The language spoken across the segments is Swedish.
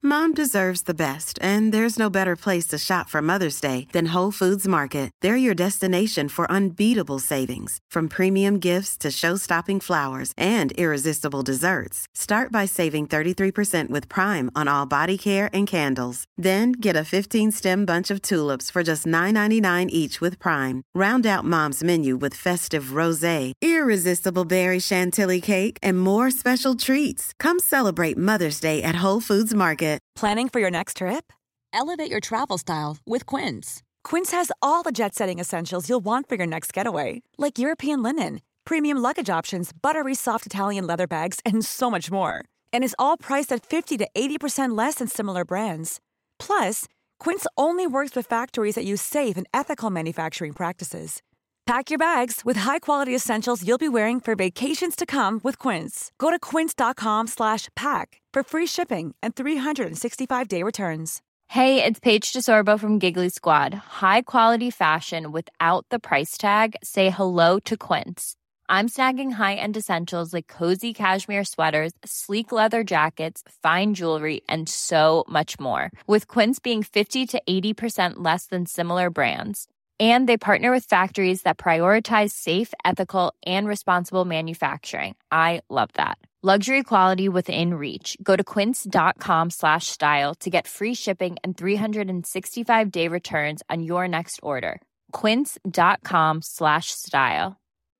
Mom deserves the best, and there's no better place to shop for Mother's Day than Whole Foods Market. They're your destination for unbeatable savings, from premium gifts to show-stopping flowers and irresistible desserts. Start by saving 33% with Prime on all body care and candles. Then get a 15-stem bunch of tulips for just $9.99 each with Prime. Round out Mom's menu with festive rosé, irresistible berry chantilly cake, and more special treats. Come celebrate Mother's Day at Whole Foods Market. Planning for your next trip? Elevate your travel style with Quince. Quince has all the jet-setting essentials you'll want for your next getaway, like European linen, premium luggage options, buttery soft Italian leather bags, and so much more. And is all priced at 50 to 80% less than similar brands. Plus, Quince only works with factories that use safe and ethical manufacturing practices. Pack your bags with high-quality essentials you'll be wearing for vacations to come with Quince. Go to quince.com/pack for free shipping and 365-day returns. Hey, it's Paige DeSorbo from Giggly Squad. High quality fashion without the price tag. Say hello to Quince. I'm snagging high-end essentials like cozy cashmere sweaters, sleek leather jackets, fine jewelry, and so much more. With Quince being 50 to 80% less than similar brands. And they partner with factories that prioritize safe, ethical, and responsible manufacturing. I love that. Luxury quality within reach. Go to quince.com/style to get free shipping and 365-day returns on your next order. Quince.com/style.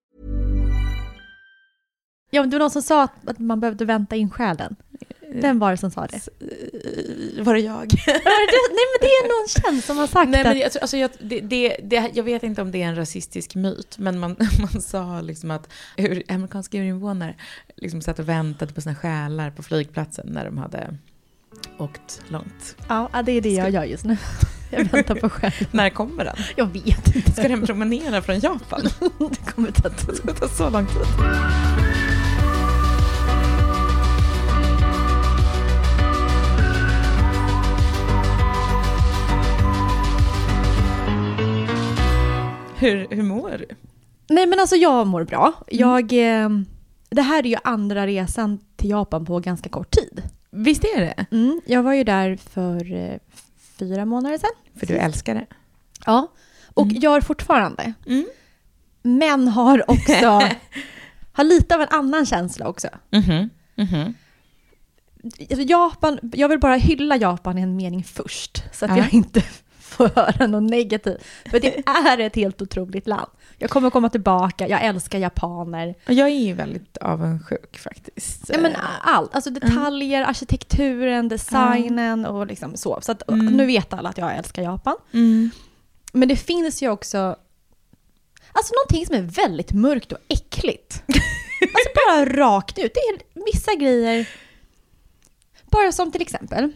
Ja, men det var någon som sa att man behövde vänta in själen. Vem var det som sa det? Var det jag? Nej, men det är någon känd som har sagt Nej, men att... jag vet inte om det är en rasistisk myt, men man sa liksom att amerikanska urinvånare liksom satt och väntade på sina själar på flygplatsen när de hade åkt långt. Ja, det är det jag gör just nu. Jag väntar på själen. När kommer den? Jag vet inte. Ska den promenera från Japan? Det kommer ta så lång tid. Hur mår du? Nej, men alltså jag mår bra. Det här är ju andra resan till Japan på ganska kort tid. Visst är det? Jag var ju där för 4 månader sedan. För du älskar det? Ja, och gör fortfarande. Men har också har lite av en annan känsla också. Japan, jag vill bara hylla Japan i en mening först. Så att jag inte får höra något negativt. För det är ett helt otroligt land. Jag kommer komma tillbaka. Jag älskar japaner. Jag är ju väldigt avundsjuk faktiskt. Ja, men allt. Alltså detaljer, arkitekturen, designen och liksom så. Så att, nu vet alla att jag älskar Japan. Men det finns ju också alltså någonting som är väldigt mörkt och äckligt. Alltså bara rakt ut. Det är vissa grejer. Bara som till exempel.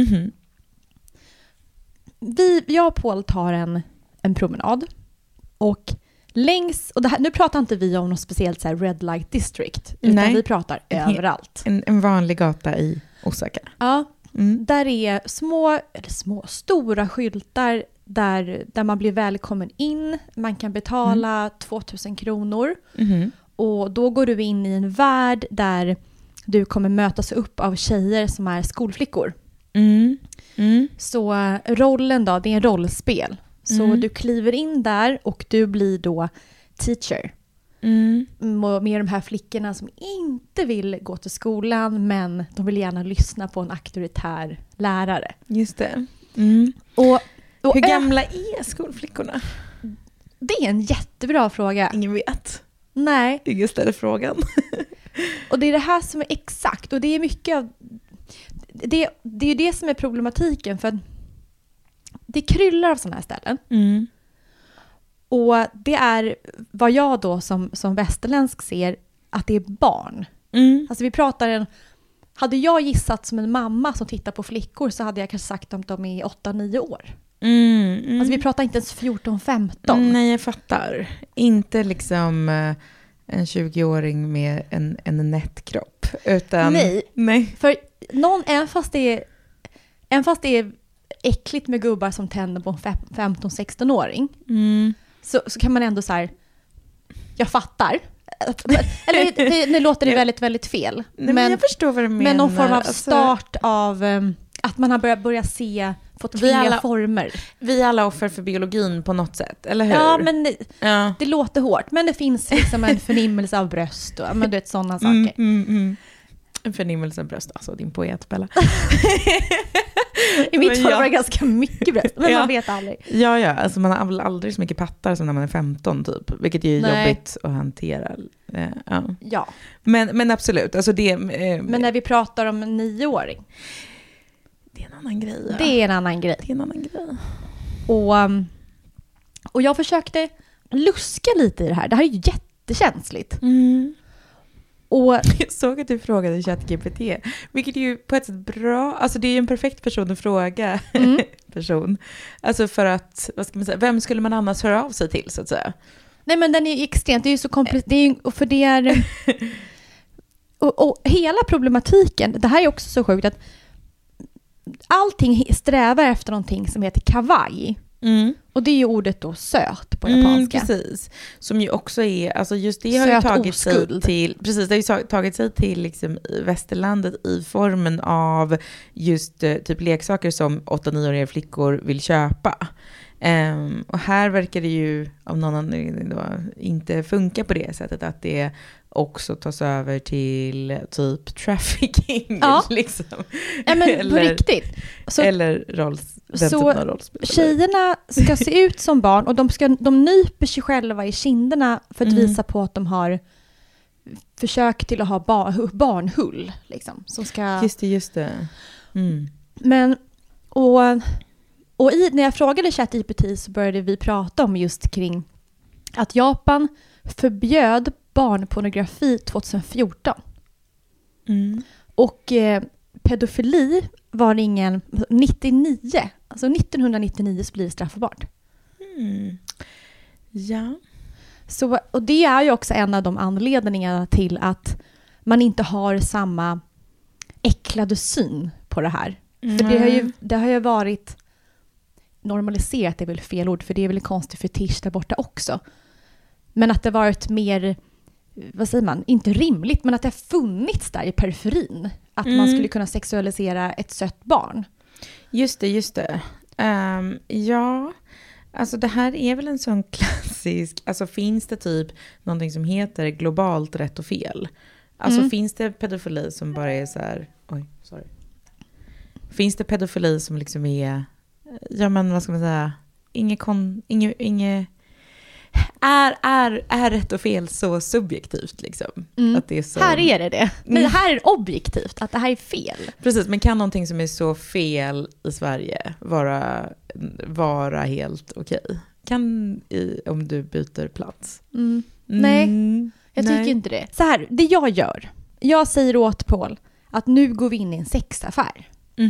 Jag och Paul tar en promenad. Och längs, och det här, nu pratar inte vi om något speciellt så här red light district. Utan vi pratar överallt. En vanlig gata i Osaka. Ja, där är stora skyltar där man blir välkommen in. Man kan betala 2000 kronor. Och då går du in i en värld där du kommer mötas upp av tjejer som är skolflickor. Så rollen då, det är en rollspel. Så du kliver in där och du blir då teacher. Med de här flickorna som inte vill gå till skolan, men de vill gärna lyssna på en auktoritär lärare. Just det. Och hur gamla är skolflickorna? Det är en jättebra fråga. Ingen vet. Nej. Ingen ställer frågan. Och det är det här som är exakt. Och det är mycket av... Det är ju det som är problematiken. För att det kryllar av sådana här ställen. Och det är vad jag då som västerländsk ser att det är barn. Alltså vi pratar hade jag gissat som en mamma som tittar på flickor så hade jag kanske sagt att de är 8-9 år. Alltså vi pratar inte ens 14-15. Nej, jag fattar. Inte liksom en 20-åring med en nättkropp. Utan... Nej. För även fast det är äckligt med gubbar som tänder på en 15-16-åring så kan man ändå så här, jag fattar. Eller nu låter det väldigt, väldigt fel. Nej, men jag förstår vad du menar. Men någon form av start av att man har börjat se, fått fler former. Vi är alla offer för biologin på något sätt, eller hur? Ja, men det låter hårt. Men det finns liksom en förnimmelse av bröst och men du vet, sådana saker. En förnimmelse av bröst, alltså din poet, Bella. I mitt fall var det ganska mycket bröst, men man vet aldrig. Ja, alltså man har aldrig så mycket pattar som när man är 15 typ, vilket är jobbigt att hantera. Ja. Men absolut, alltså det... men när vi pratar om 9-åring. Det är en annan grej. Ja. Det är en annan grej. Och jag försökte luska lite i det här. Det här är ju jättekänsligt. Och jag såg att du frågade ChatGPT, vilket är ju på ett sätt bra. Alltså det är ju en perfekt person att fråga. Person. Alltså för att, vad ska man säga, vem skulle man annars höra av sig till så att säga? Nej, men den är ju extremt, det är ju så komplicerat. För det är... och hela problematiken, det här är också så sjukt att allting strävar efter någonting som heter kawaii. Och det är ju ordet då söt på japanska. Precis. Som ju också är, alltså just det har söt, ju tagit oskuld. sig till, precis, det har ju tagit sig till liksom västerlandet i formen av just typ leksaker som 8-9-åriga flickor vill köpa. Och här verkar det ju av någon anledning då inte funka på det sättet, att det också tas över till typ trafficking. Ja. Liksom. Ja, men eller, på riktigt. Så, eller så tjejerna ska se ut som barn och de nyper sig själva i kinderna för att visa på att de har försökt till att ha barnhull. Liksom, som ska... Just det. Men, när jag frågade ChatGPT så började vi prata om just kring att Japan förbjöd barnpornografi 2014. Och pedofili var ingen 99. Alltså 1999 så blir det straffbart. Ja. Så, och det är ju också en av de anledningarna till att man inte har samma äcklade syn på det här. För det har ju varit normaliserat, det är väl fel ord, för det är väl en konstig fetisch där borta också. Men att det varit mer, vad säger man, inte rimligt, men att det har funnits där i periferin. Att man skulle kunna sexualisera ett sött barn. Just det. Ja, alltså det här är väl en sån klassisk, alltså finns det typ någonting som heter globalt rätt och fel? Alltså finns det pedofili som bara är så här, finns det pedofili som liksom är, ja men vad ska man säga, är rätt och fel så subjektivt liksom? Att det är så... Här är det. Men det här är objektivt, att det här är fel. Precis, men kan någonting som är så fel i Sverige vara helt okej? Om du byter plats? Nej, jag tycker inte det. Så här, det jag gör. Jag säger åt Paul att nu går vi in i en sexaffär.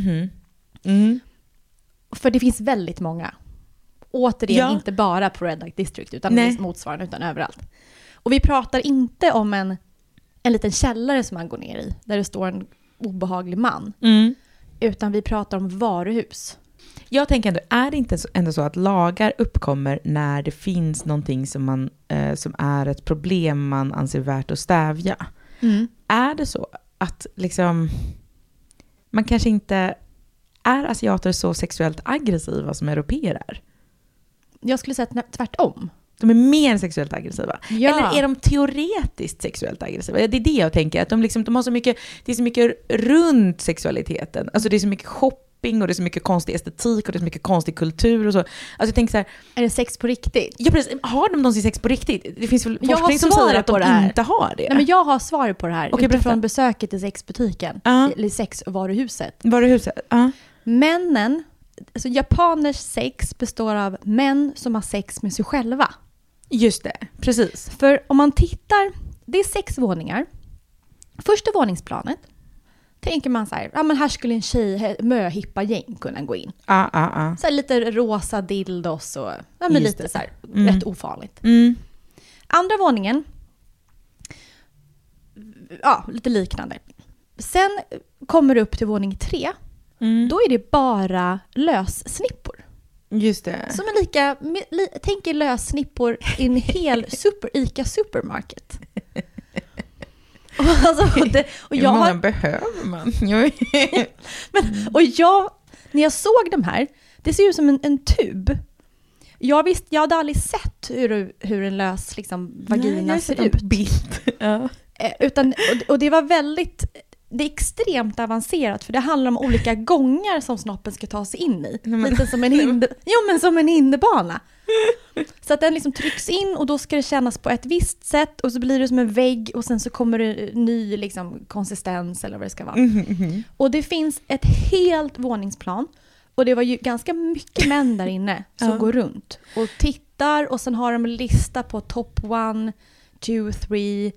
För det finns väldigt många. Återigen, inte bara på Red Light District utan motsvarande, utan överallt. Och vi pratar inte om en liten källare som man går ner i där det står en obehaglig man. Utan vi pratar om varuhus. Jag tänker ändå, är det inte ändå så att lagar uppkommer när det finns någonting som är ett problem man anser värt att stävja? Är det så att liksom man kanske inte är asiater så sexuellt aggressiva som europeer är? Jag skulle säga tvärtom. De är mer sexuellt aggressiva. Ja. Eller är de teoretiskt sexuellt aggressiva? Det är det jag tänker. Att de har så mycket, det är så mycket runt sexualiteten. Alltså det är så mycket shopping och det är så mycket konstig estetik och det är så mycket konstig kultur och så. Alltså jag tänker så här, är det sex på riktigt? Ja, precis. Har de någonsin sex på riktigt? Det finns väl forskning som säger att de inte har det. Nej, men jag har svar på det här. Okej, utifrån besöket i sexbutiken. Eller sexvaruhuset. Männen, alltså japaners sex består av män som har sex med sig själva. Just det, precis. För om man tittar, det är 6 våningar. Första våningsplanet tänker man så här, ja men här skulle en möhippa gäng kunna gå in. Så här lite rosa dildos och ja, men lite så här, rätt ofarligt. Andra våningen, ja lite liknande. Sen kommer du upp till våning 3. Då är det bara lössnippor. Just det. Som är tänk er lössnippor i en hel ICA supermarket. Alltså, och Hur många behöver man? När jag såg de här, det ser ut som en tub. Jag hade aldrig sett hur en lös liksom, vagina ser ut. Ja. Och det var det är extremt avancerat, för det handlar om olika gångar som snoppen ska ta sig in i. Lite som som en hinderbana. Så att den liksom trycks in och då ska det kännas på ett visst sätt och så blir det som en vägg och sen så kommer det ny liksom, konsistens eller vad det ska vara. Och det finns ett helt våningsplan och det var ju ganska mycket män där inne som går runt och tittar och sen har de en lista på top 1, 2, 3.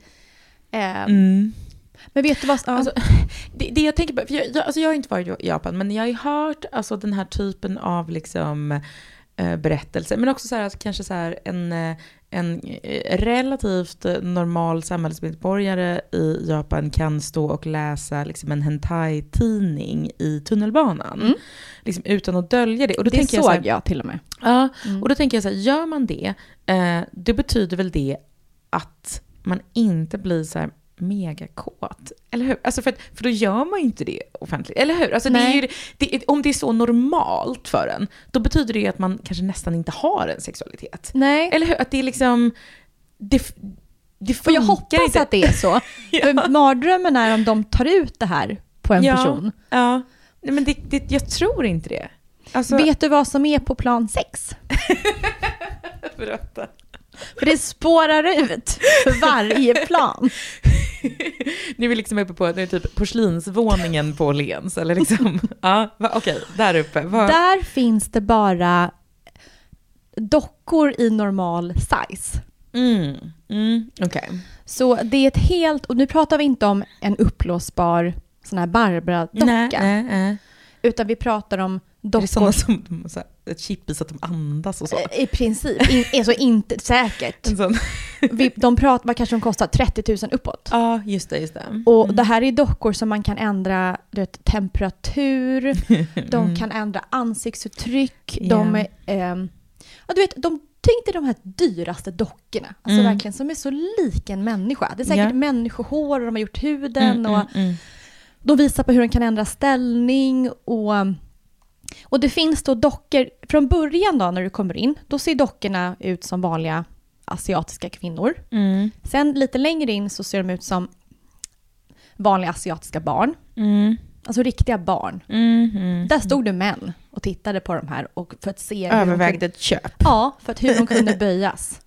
Men vet du vad? Alltså, det jag tänker på, för jag har inte varit i Japan, men jag har ju hört alltså, den här typen av liksom, berättelser. Men också så här, kanske så här, en relativt normal samhällsmedborgare i Japan kan stå och läsa liksom, en hentai-tidning i tunnelbanan. Liksom, utan att dölja det. Och då det tänker såg jag, så här, jag till och med. Ja, och då tänker jag så här, gör man det, det betyder väl det att man inte blir så här megakåt, eller hur? Alltså för då gör man ju inte det offentligt, eller hur? Alltså det är ju, om det är så normalt för en, då betyder det ju att man kanske nästan inte har en sexualitet. Nej. Eller hur? Att det är liksom det funkar. Och jag hoppas inte att det är så. För mardrömmen är om de tar ut det här på en person. Ja. Nej, men jag tror inte det. Alltså... Vet du vad som är på plan 6? Berätta. För det spårar ut för varje plan. Nu är vi liksom uppe på det är typ porslinsvåningen på Åhléns eller liksom. Ja, okej, där uppe. Där finns det bara dockor i normal size. Okej. Så det är ett helt, och nu pratar vi inte om en uppblåsbar sån här Barbara-docka. Nej. Utan vi pratar om dockor. Är det sådana som så här, ett chip i så att de andas och så? I princip. Alltså inte säkert. En sån. De pratar, vad kanske de kostar? 30 000 uppåt. Ja, just det. Och det här är dockor som man kan ändra temperatur. De kan ändra ansiktsuttryck. De tänkte de här dyraste dockorna. Alltså verkligen som är så lik en människa. Det är säkert människohår och de har gjort huden. Och de visar på hur de kan ändra ställning. Och det finns då dockor. Från början då när du kommer in. Då ser dockorna ut som vanliga asiatiska kvinnor. Sen lite längre in så ser de ut som vanliga asiatiska barn. Alltså riktiga barn. Där stod det män och tittade på de här och för att se övervägde ett köp. Ja, för att hur de kunde böjas.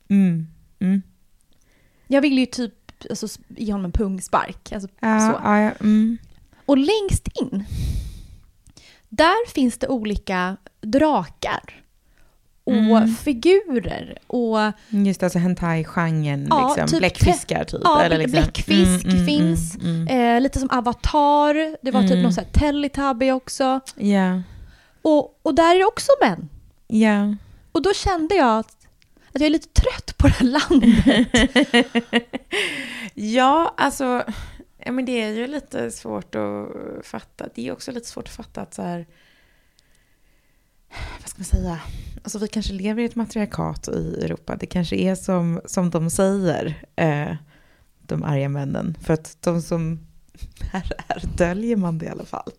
Jag ville ju typ alltså, ge honom en pungspark. Alltså, så. Och längst in där finns det olika drakar och figurer och just det, alltså hentai-genren liksom, typ bläckfiskar typ. Ja, eller liksom. bläckfisk finns. Lite som Avatar. Det var typ någon sån här Teletubby också. Och där är det också män. Och då kände jag att jag är lite trött på det här landet. Ja, alltså men det är ju lite svårt att fatta. Det är också lite svårt att fatta att så här, vad ska man säga? Alltså vi kanske lever i ett matriarkat i Europa. Det kanske är som de säger, de arga männen. För att de som här är döljer man det i alla fall.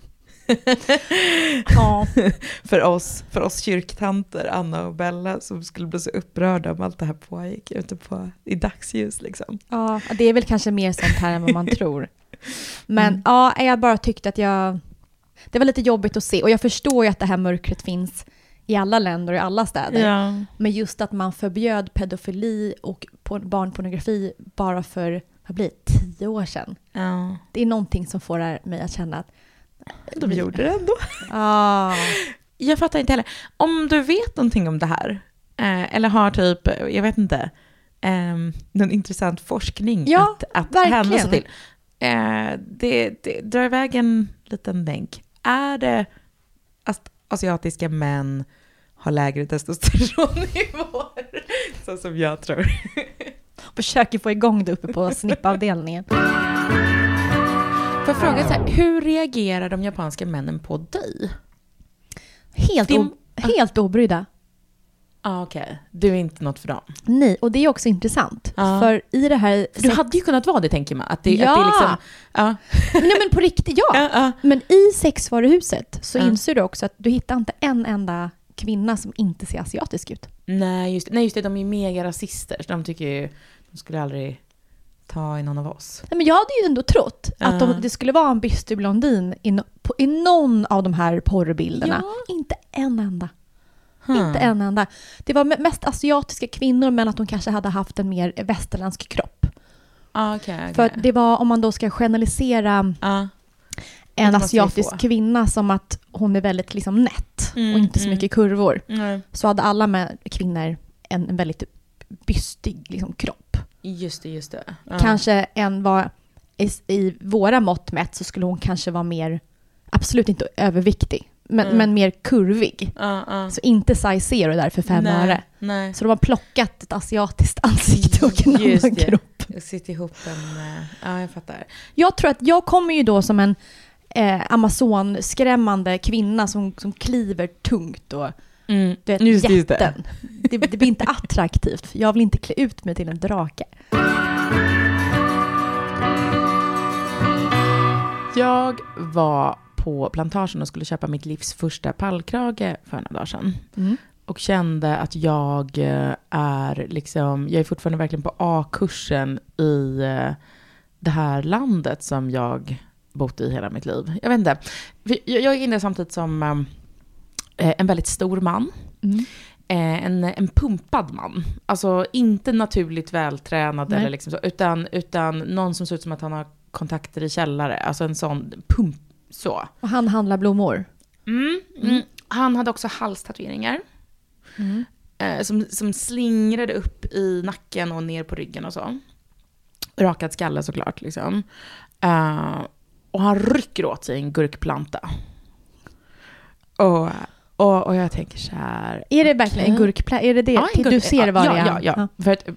Ja. för oss kyrktanter, Anna och Bella, som skulle bli så upprörda om allt det här pågick ute i dagsljus liksom. Ja, det är väl kanske mer sånt här än vad man tror. Men jag bara tyckte att det var lite jobbigt att se. Och jag förstår ju att det här mörkret finns i alla länder och i alla städer. Men just att man förbjöd pedofili och barnpornografi bara för, vad blir det, 10 år sedan. Det är någonting som får mig att känna att de gjorde det ändå. Jag fattar inte heller. Om du vet någonting om det här, eller har typ, jag vet inte, någon intressant forskning att hänvisa till. Det drar iväg en liten länk. Är det att asiatiska män har lägre testosteronnivåer? Så som jag tror. Försöker få igång det uppe på snippavdelningen. Får jag fråga så här, hur reagerar de japanska männen på dig? Helt obrydda. Okej. Du är inte något för dem. Nej, och det är också intressant. För i det här... Du hade ju kunnat vara det, tänker man. Att det, ja! Att det liksom, men på riktigt, ja. Men i sexvaruhuset så inser du också att du hittar inte en enda kvinna som inte ser asiatisk ut. Nej, just det. De är mega rasister. De tycker ju... De skulle aldrig ta i någon av oss. Nej, men jag hade ju ändå trott att det skulle vara en bystig blondin i någon av de här porrbilderna. Ja. Inte en enda. Inte en enda. Det var mest asiatiska kvinnor, men att de kanske hade haft en mer västerländsk kropp. Okay. För det var, om man då ska generalisera en asiatisk kvinna som att hon är väldigt liksom nätt och inte så mycket kurvor. Så hade alla med kvinnor en väldigt bystig liksom, kropp. Just det. Kanske en var i våra mått mätt så skulle hon kanske vara mer, absolut inte överviktig. Men mer kurvig. Så inte size zero där för 5 öre. Nej. Så de har plockat ett asiatiskt ansikte och en annan kropp. Jag sitter ihop ja, jag fattar. Jag tror att jag kommer ju då som en Amazon-skrämmande kvinna som kliver tungt och du vet, jätten. Det blir inte attraktivt. Jag vill inte klä ut mig till en drake. Jag var på Plantagen och skulle köpa mitt livs första pallkrage för några dagar sedan. Och kände att jag är fortfarande verkligen på A-kursen i det här landet som jag bott i hela mitt liv. Jag vet inte. Jag är inne samtidigt som en väldigt stor man. En pumpad man. Alltså inte naturligt vältränad eller liksom så, utan någon som ser ut som att han har kontakter i källare. Alltså en sån pump. Så. Och han handlar blommor. Han hade också halstatueringar. Som slingrade upp i nacken och ner på ryggen och så. Rakad skalle såklart. Liksom. Och han rycker åt sig en gurkplanta. Och jag tänker så här... Är det verkligen en gurkplanta? Är det det du ser vad det är? Ja. För att,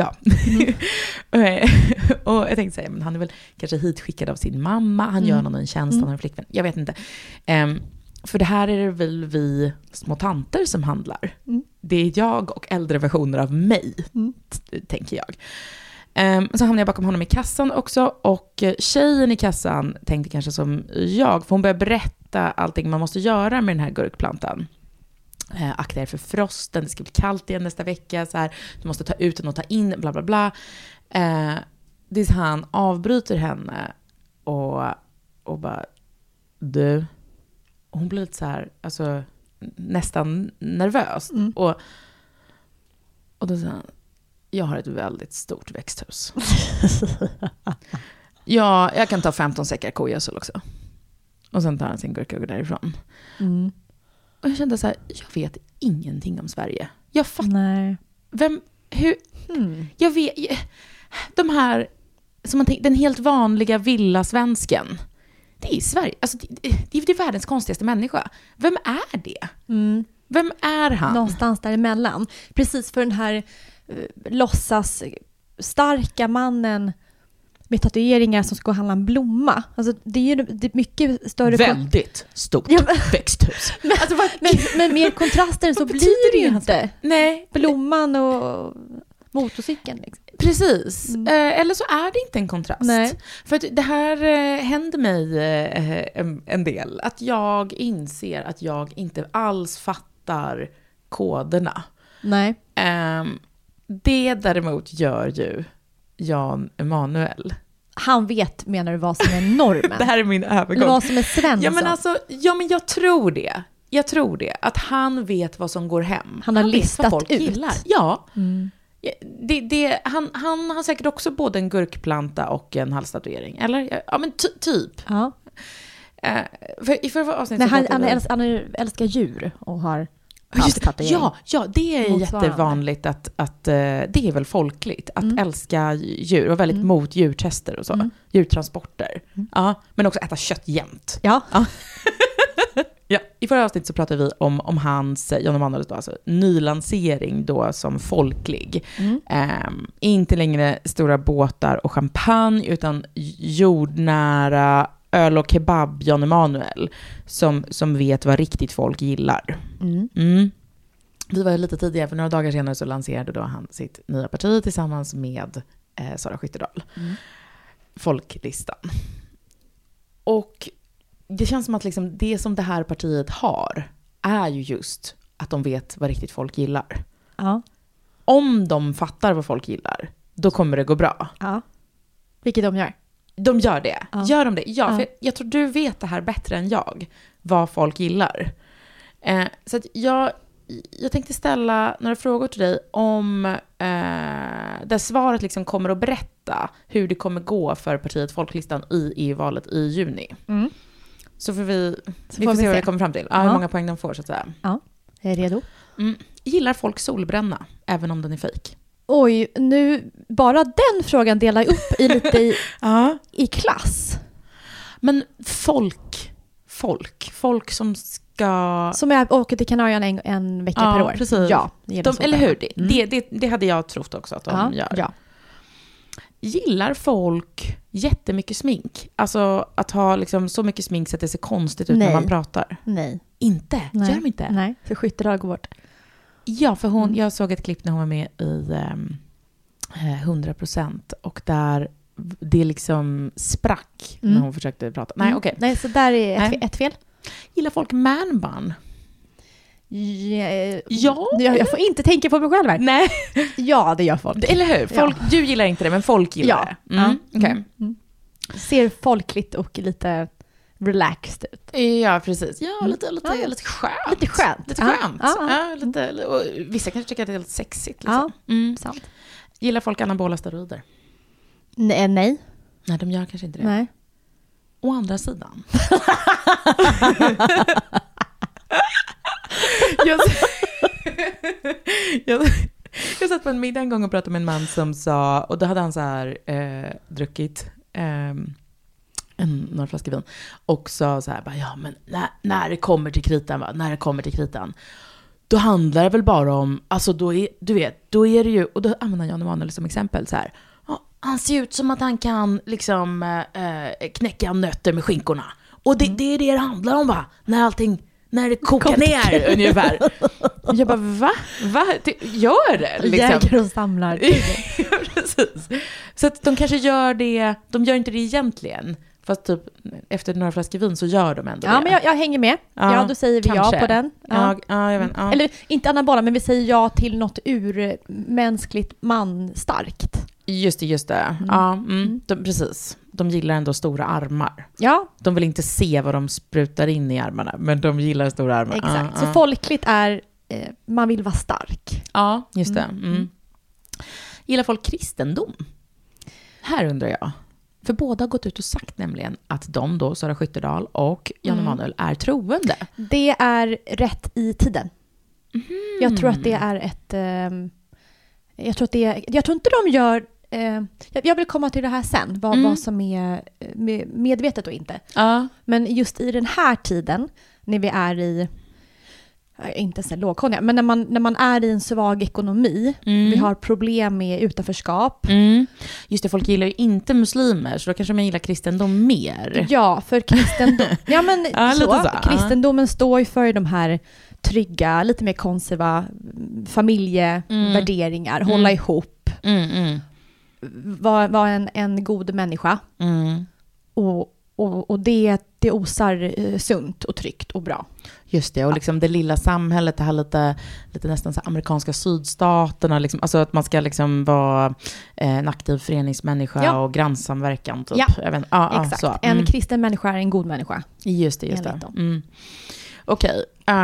och jag tänkte säga, men han är väl kanske hitskickad av sin mamma. Han gör någon en tjänst, han har en flickvän. Jag vet inte. För det här är det väl vi små tanter som handlar. Det är jag och äldre versioner av mig, tänker jag. Så hamnade jag bakom honom i kassan också. Och tjejen i kassan tänkte kanske som jag. För hon började berätta allting man måste göra med den här gurkplantan. Akta er för frosten, det ska bli kallt igen nästa vecka. Så här, du måste ta ut den och ta in, bla bla bla. Tills han avbryter henne. Och bara, du. Och hon blir lite så här, alltså nästan nervös. Och då säger han, jag har ett väldigt stort växthus. Ja, jag kan ta 15 säckar kogödsel också. Och sen tar han sin gurka och går därifrån. Och jag kände så här, jag vet ingenting om Sverige. Jag fattar. Nej. Jag vet, de här, som man tänker, den helt vanliga villasvensken. Det är i Sverige. Alltså, det är världens konstigaste människa. Vem är det? Vem är han? Någonstans däremellan. Precis, för den här låtsas starka mannen med tatueringar som ska handla en blomma. Alltså, det är mycket större... Väldigt stort växthus. Men mer kontraster så blir det ju inte. Nej. Blomman och motorcykeln. Liksom. Precis. Eller så är det inte en kontrast. Nej. För att det här händer mig en del. Att jag inser att jag inte alls fattar koderna. Nej. Det däremot gör ju Jan Emanuel. Han vet, menar du, vad som är normen? Det här är min övergång. Eller vad som är Svensson. Men jag tror det. Jag tror det. Att han vet vad som går hem. Han har listat vet vad folk ut. Gillar. Ja. Han har säkert också både en gurkplanta och en halstatuering. Eller? Ja, men typ. Ja. I förra avsnittet... Han älskar djur och har... Ja, det är jättevanligt att det är väl folkligt att älska djur och väldigt mot djurtester och så. Djurtransporter. Ja, men också äta kött jämt. Ja. Ja, i förra avsnittet så pratade vi om hans, Jan Emanuel då, alltså nylansering då som folklig. Inte längre stora båtar och champagne utan jordnära öl och kebab Jan Emanuel som vet vad riktigt folk gillar. vi var lite tidigare, för några dagar senare så lanserade då han sitt nya parti tillsammans med Sara Skyttedal. Folklistan. Och det känns som att liksom det som det här partiet har är ju just att de vet vad riktigt folk gillar. Ja. Om de fattar vad folk gillar, då kommer det gå bra. Ja. Vilket de gör. De gör det. Ja. Gör de det? Ja, för jag tror du vet det här bättre än jag. Vad folk gillar. Så att jag tänkte ställa några frågor till dig om där svaret liksom kommer att berätta hur det kommer gå för partiet Folklistan i EU-valet i juni. Så får vi får se vad vi kommer fram till. Hur många poäng de får, så att säga. Ja, jag är redo. Gillar folk solbränna, även om den är fejk? Oj, nu bara den frågan delar upp i lite i klass. Men folk som ska... Som jag åker till Kanarien en vecka per år. Precis. Ja, eller hur? Det hade jag trott också att de gör. Ja. Gillar folk jättemycket smink? Alltså att ha liksom så mycket smink så att det ser konstigt ut när man pratar? Nej. Inte? Nej. Gör de inte? Nej, för Skyttedal går bort. Ja, för jag såg ett klipp när hon var med i 100% och där det liksom sprack när hon försökte prata. Nej, okej. Nej, så där är ett fel. Gillar folk man-bun? Ja. Jag får inte tänka på mig själv här. Nej. Ja, det gör folk. Eller hur? Folk, du gillar inte det, men folk gillar det. Okay. Ser folkligt och lite relaxed ut. Ja, precis. Ja, lite skönt. Lite skönt. Lite skönt. Och vissa kanske tycker att det är lite sexigt. Liksom. Sant. Gillar folk anabola steroider? Nej. Nej, de gör kanske inte det. Nej. Å andra sidan. Jag satt på en middag en gång och pratade med en man som sa, och då hade han så här druckit några flaskor vin och sa så här, ja men när det kommer till kritan, då handlar det väl bara om, alltså då är det ju, och då använder Jan Emanuel som exempel så här, han ser ut som att han kan liksom knäcka nötter med skinkorna, och det är det handlar om, va? När det kokar ner ungefär. Jag bara, va? Gör det? Liksom. Jäger och samlar. Ja, precis. Så att de kanske gör det, de gör inte det egentligen. Fast typ efter några flaskor vin så gör de ändå det. Ja, men jag hänger med. Ja, då säger vi kanske. ja på den. Ja, jag vet. Ja. Eller inte anabola, men vi säger ja till något urmänskligt manstarkt. Just det. Ja, precis. De gillar ändå stora armar. Ja. De vill inte se vad de sprutar in i armarna, men de gillar stora armar. Exakt. Så folkligt är man vill vara stark. Ja, just det. Gillar folk kristendom? Här undrar jag. För båda har gått ut och sagt nämligen att de då, Sara Skyttedal och Jan Emanuel, är troende. Det är rätt i tiden. Jag tror att det är ett... Jag tror inte de gör... Jag vill komma till det här sen, vad som är medvetet och inte. Men just i den här tiden, när vi är i... Inte ens en lågkonjunktur, men när man är i en svag ekonomi, vi har problem med utanförskap. Just det, folk gillar ju inte muslimer, så då kanske man gillar kristendom mer. Ja, för kristendom... ja, men kristendomen står ju för de här trygga, lite mer konserva familjevärderingar, hålla ihop, vara en god människa. Och det osar sunt och tryggt och bra. Just det, och liksom det lilla samhället, det här lite nästan så amerikanska sydstaterna, liksom, alltså att man ska liksom vara en aktiv föreningsmänniska och grannsamverkan typ. Ja, exakt. Så. En kristen människa är en god människa. Just det. Okej.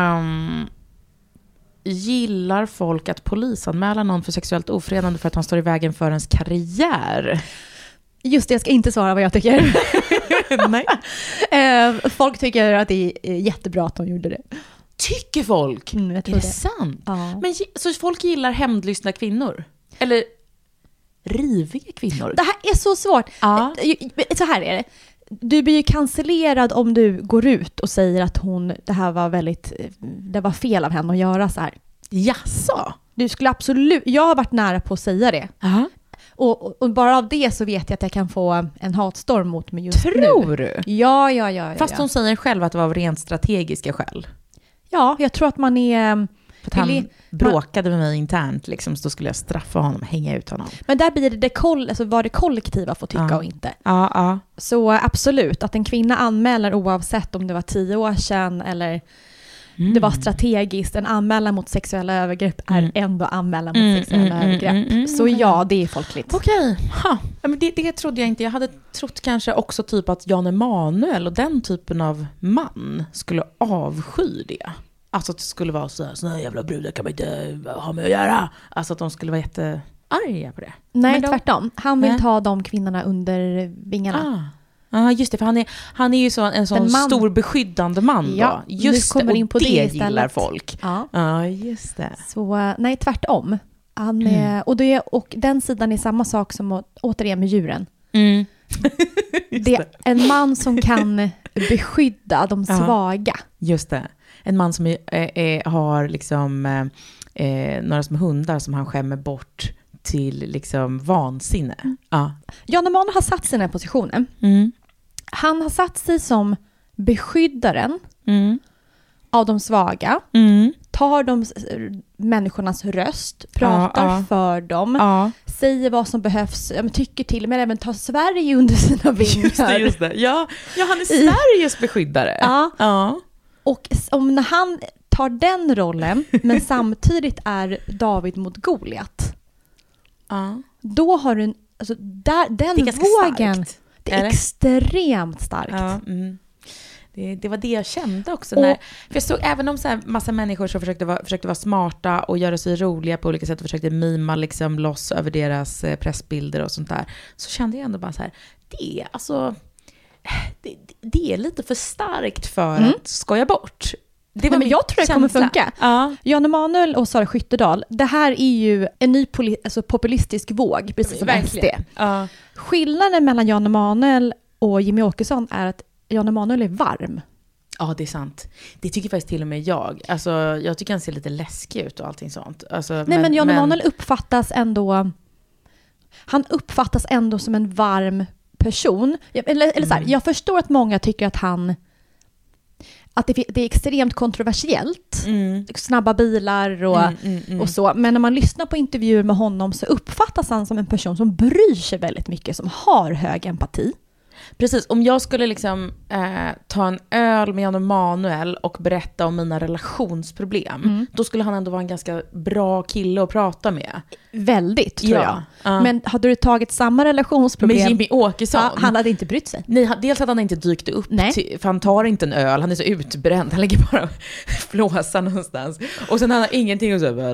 Gillar folk att polisanmäla någon för sexuellt ofredande för att han står i vägen för ens karriär? Just det, jag ska inte svara vad jag tycker. Nej. Folk tycker att det är jättebra att de gjorde det. Tycker folk? Jag tror är det sant? Ja. Men så folk gillar hämndlystna kvinnor? Eller riviga kvinnor? Det här är så svårt. Ja. Så här är det. Du blir ju cancellerad om du går ut och säger att det var fel av henne att göra så här. Jaså? Du skulle absolut... Jag har varit nära på att säga det. Och bara av det så vet jag att jag kan få en hatstorm mot mig just nu. Tror du? Ja. Fast hon säger själv att det var av rent strategiska skäl. Ja, jag tror att man är... För att han bråkade med mig internt, liksom, så då skulle jag straffa honom, hänga ut honom. Men där blir det alltså vad det kollektiva får tycka och inte. Ja. Så absolut, att en kvinna anmäler oavsett om det var 10 år sedan eller det var strategiskt. En anmälan mot sexuella övergrepp är ändå anmälan mot sexuella övergrepp. Så ja, det är folkligt. Okej. Men det trodde jag inte. Jag hade trott kanske också typ att Jan Emanuel och den typen av man skulle avsky det. Alltså att det skulle vara såna jävla brudar kan man inte ha med att göra. Alltså att de skulle vara jättearga på det. Nej, tvärtom. Han vill ta de kvinnorna under vingarna. Ja, just det, för han är ju en sån stor beskyddande man då. Just kommer det, in på det istället. Gillar folk. Ja, just det. Så nej, tvärtom. Och den sidan är samma sak som återigen med djuren. Det är en man som kan beskydda de svaga. Just det. En man som har liksom några små hundar som han skämmer bort till liksom vansinne. Jan Emanuel har satt sig i den här positionen. Han har satt sig som beskyddaren av de svaga. Tar de människornas röst, pratar för dem, säger vad som behövs, tycker till, men även tar Sverige under sina vingar. Just det. Ja, han är Sveriges beskyddare. Och när han tar den rollen, men samtidigt är David mot Goliat, då har du den vågen. Starkt. Det är extremt starkt. Det var det jag kände också. För jag såg även om så här massa människor som försökte vara smarta och göra sig roliga på olika sätt och försökte mima liksom loss över deras pressbilder och sånt där, så kände jag ändå bara så här, det är lite för starkt för att skoja bort. Men jag tror det kommer funka. Jan Emanuel och Sara Skyttedal, det här är ju en ny populistisk våg, precis som SD. Skillnaden mellan Jan Emanuel och Jimmy Åkesson är att Jan Emanuel är varm. Ja, det är sant. Det tycker faktiskt till och med jag. Alltså, jag tycker han ser lite läskig ut och allting sånt. Alltså, men Jan Emanuel uppfattas ändå som en varm person. Eller så här, jag förstår att många tycker att det är extremt kontroversiellt. Snabba bilar och så. Men när man lyssnar på intervjuer med honom så uppfattas han som en person som bryr sig väldigt mycket, som har hög empati. Precis, om jag skulle liksom ta en öl med Jan Emanuel och berätta om mina relationsproblem, då skulle han ändå vara en ganska bra kille att prata med. Väldigt, tror jag. Men hade du tagit samma relationsproblem med Jimmy Åkesson? Han hade inte brytt sig. Nej, dels hade han inte dykt upp, för han tar inte en öl, han är så utbränd, han ligger bara flåsar någonstans. Och sen han har ingenting att säga.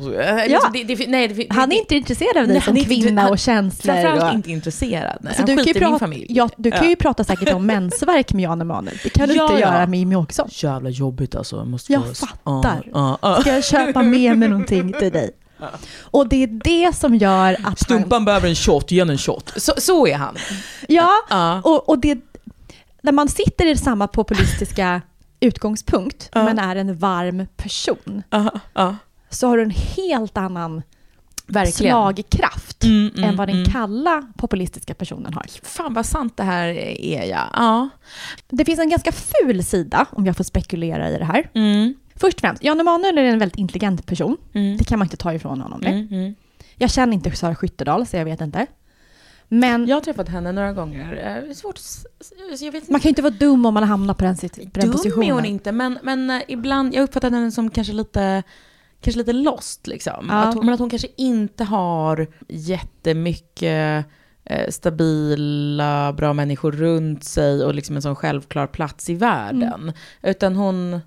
Han är inte intresserad av dig som kvinna och känslor. Framförallt inte intresserad. Nej. Alltså, han skiter i min familj. Du kan ju prata säkert om mensvärk med Jan Emanuel. Det kan du inte göra med Jimmy Åkesson. Jävla jobbigt alltså. Jag fattar. Ska jag köpa med mig någonting till dig? Och det är det som gör att Stumpan behöver en shot, ge en shot. Så är han. Och det, när man sitter i samma populistiska utgångspunkt men är en varm person, så har du en helt annan slagkraft än vad den kalla populistiska personen har. Fan vad sant det här är, ja. Det finns en ganska ful sida, om jag får spekulera i det här. Först och främst, Jan Emanuel är en väldigt intelligent person. Det kan man inte ta ifrån honom. Jag känner inte Sara Skyttedal, så jag vet inte. Men jag har träffat henne några gånger. Det är svårt, jag vet inte. Man kan ju inte vara dum om man hamnar på den positionen. Dum är hon inte, men ibland, jag uppfattar henne som kanske lite lost liksom. Men att hon kanske inte har jättemycket stabila, bra människor runt sig och liksom en sån självklar plats i världen. Utan hon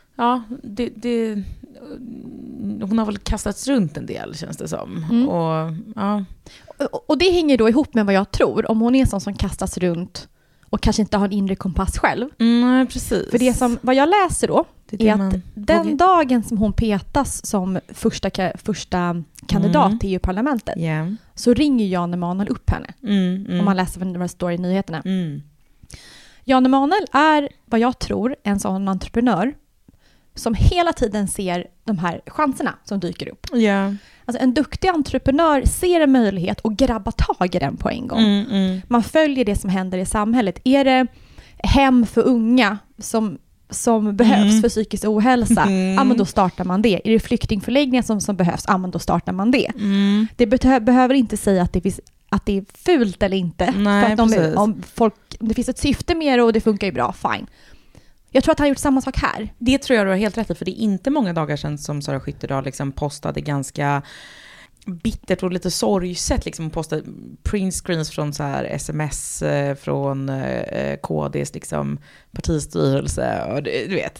hon har väl kastats runt en del, känns det som. Och det hänger då ihop med vad jag tror. Om hon är sån som kastas runt och kanske inte har en inre kompass själv. Nej, precis. För vad jag läser då är att den dagen som hon petas som första kandidat till EU-parlamentet, så ringer Jan Emanuel upp henne. Om man läser vad det står i nyheterna. Jan Emanuel är, vad jag tror, en sån entreprenör som hela tiden ser de här chanserna som dyker upp. Alltså en duktig entreprenör ser en möjlighet och grabbar tag i den på en gång. Man följer det som händer i samhället. Är det hem för unga som som behövs för psykisk ohälsa, men då startar man det. Är det flyktingförläggningar som behövs, men då startar man det. Det behöver inte säga att det är fult eller inte. Nej, för att om det finns ett syfte med det och det funkar ju bra, fine. Jag tror att han har gjort samma sak här. Det tror jag du har helt rätt i, för det är inte många dagar sedan som Sara Skyttedal liksom postade ganska bittert och lite sorgset, liksom postade printscreens från så här sms från KDs liksom partistyrelse och du vet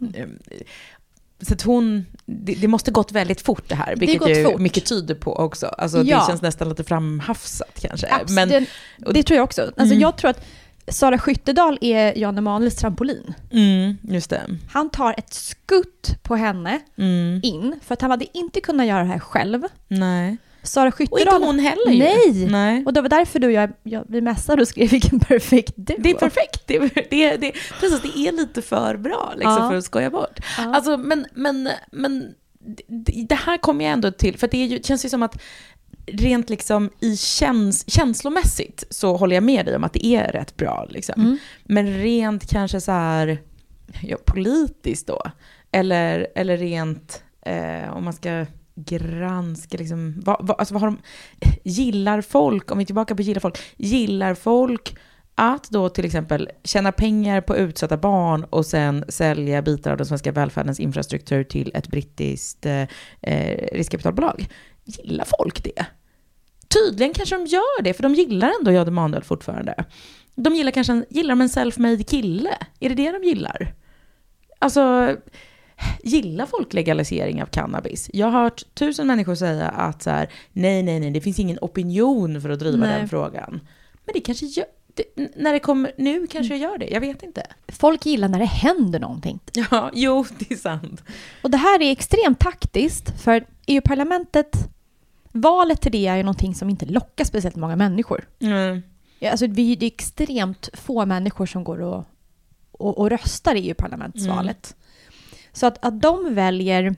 så att det måste gått väldigt fort det här, vilket ju fort. Mycket tyder på också. Alltså det känns nästan lite framhafsat kanske. Men det tror jag också. Alltså jag tror att Sara Skyttedal är Jan Emanuels trampolin. Just det. Han tar ett skutt på henne in, för att han hade inte kunnat göra det här själv. Nej. Sara Skyttedal... Och inte hon heller ju. Nej. Och det var därför du och jag vi mässade och skrev vilken perfekt duo. Det är perfekt. Precis, det är lite för bra liksom, för att skoja bort. Alltså, men det här kommer jag ändå till, för det känns ju som att rent liksom i känslomässigt så håller jag med dig om att det är rätt bra liksom. Men rent kanske så här politiskt då, eller rent om man ska granska liksom, vad har de, gillar folk, om vi är tillbaka på gillar folk att då till exempel tjäna pengar på utsatta barn och sen sälja bitar av den svenska välfärdens infrastruktur till ett brittiskt riskkapitalbolag? Gillar folk det? Tydligen kanske de gör det, för de gillar ändå Jan Emanuel fortfarande. De gillar de en self-made kille? Är det de gillar? Alltså, gillar folk legalisering av cannabis? Jag har hört 1000 människor säga att så här, nej, det finns ingen opinion för att driva den frågan. Men det kanske gör... när det kommer nu kanske jag gör det, jag vet inte. Folk gillar när det händer någonting. Ja, jo, det är sant. Och det här är extremt taktiskt, för EU-parlamentet, valet till det är ju någonting som inte lockar speciellt många människor. Alltså det är extremt få människor som går och röstar i EU-parlamentsvalet. Så att de väljer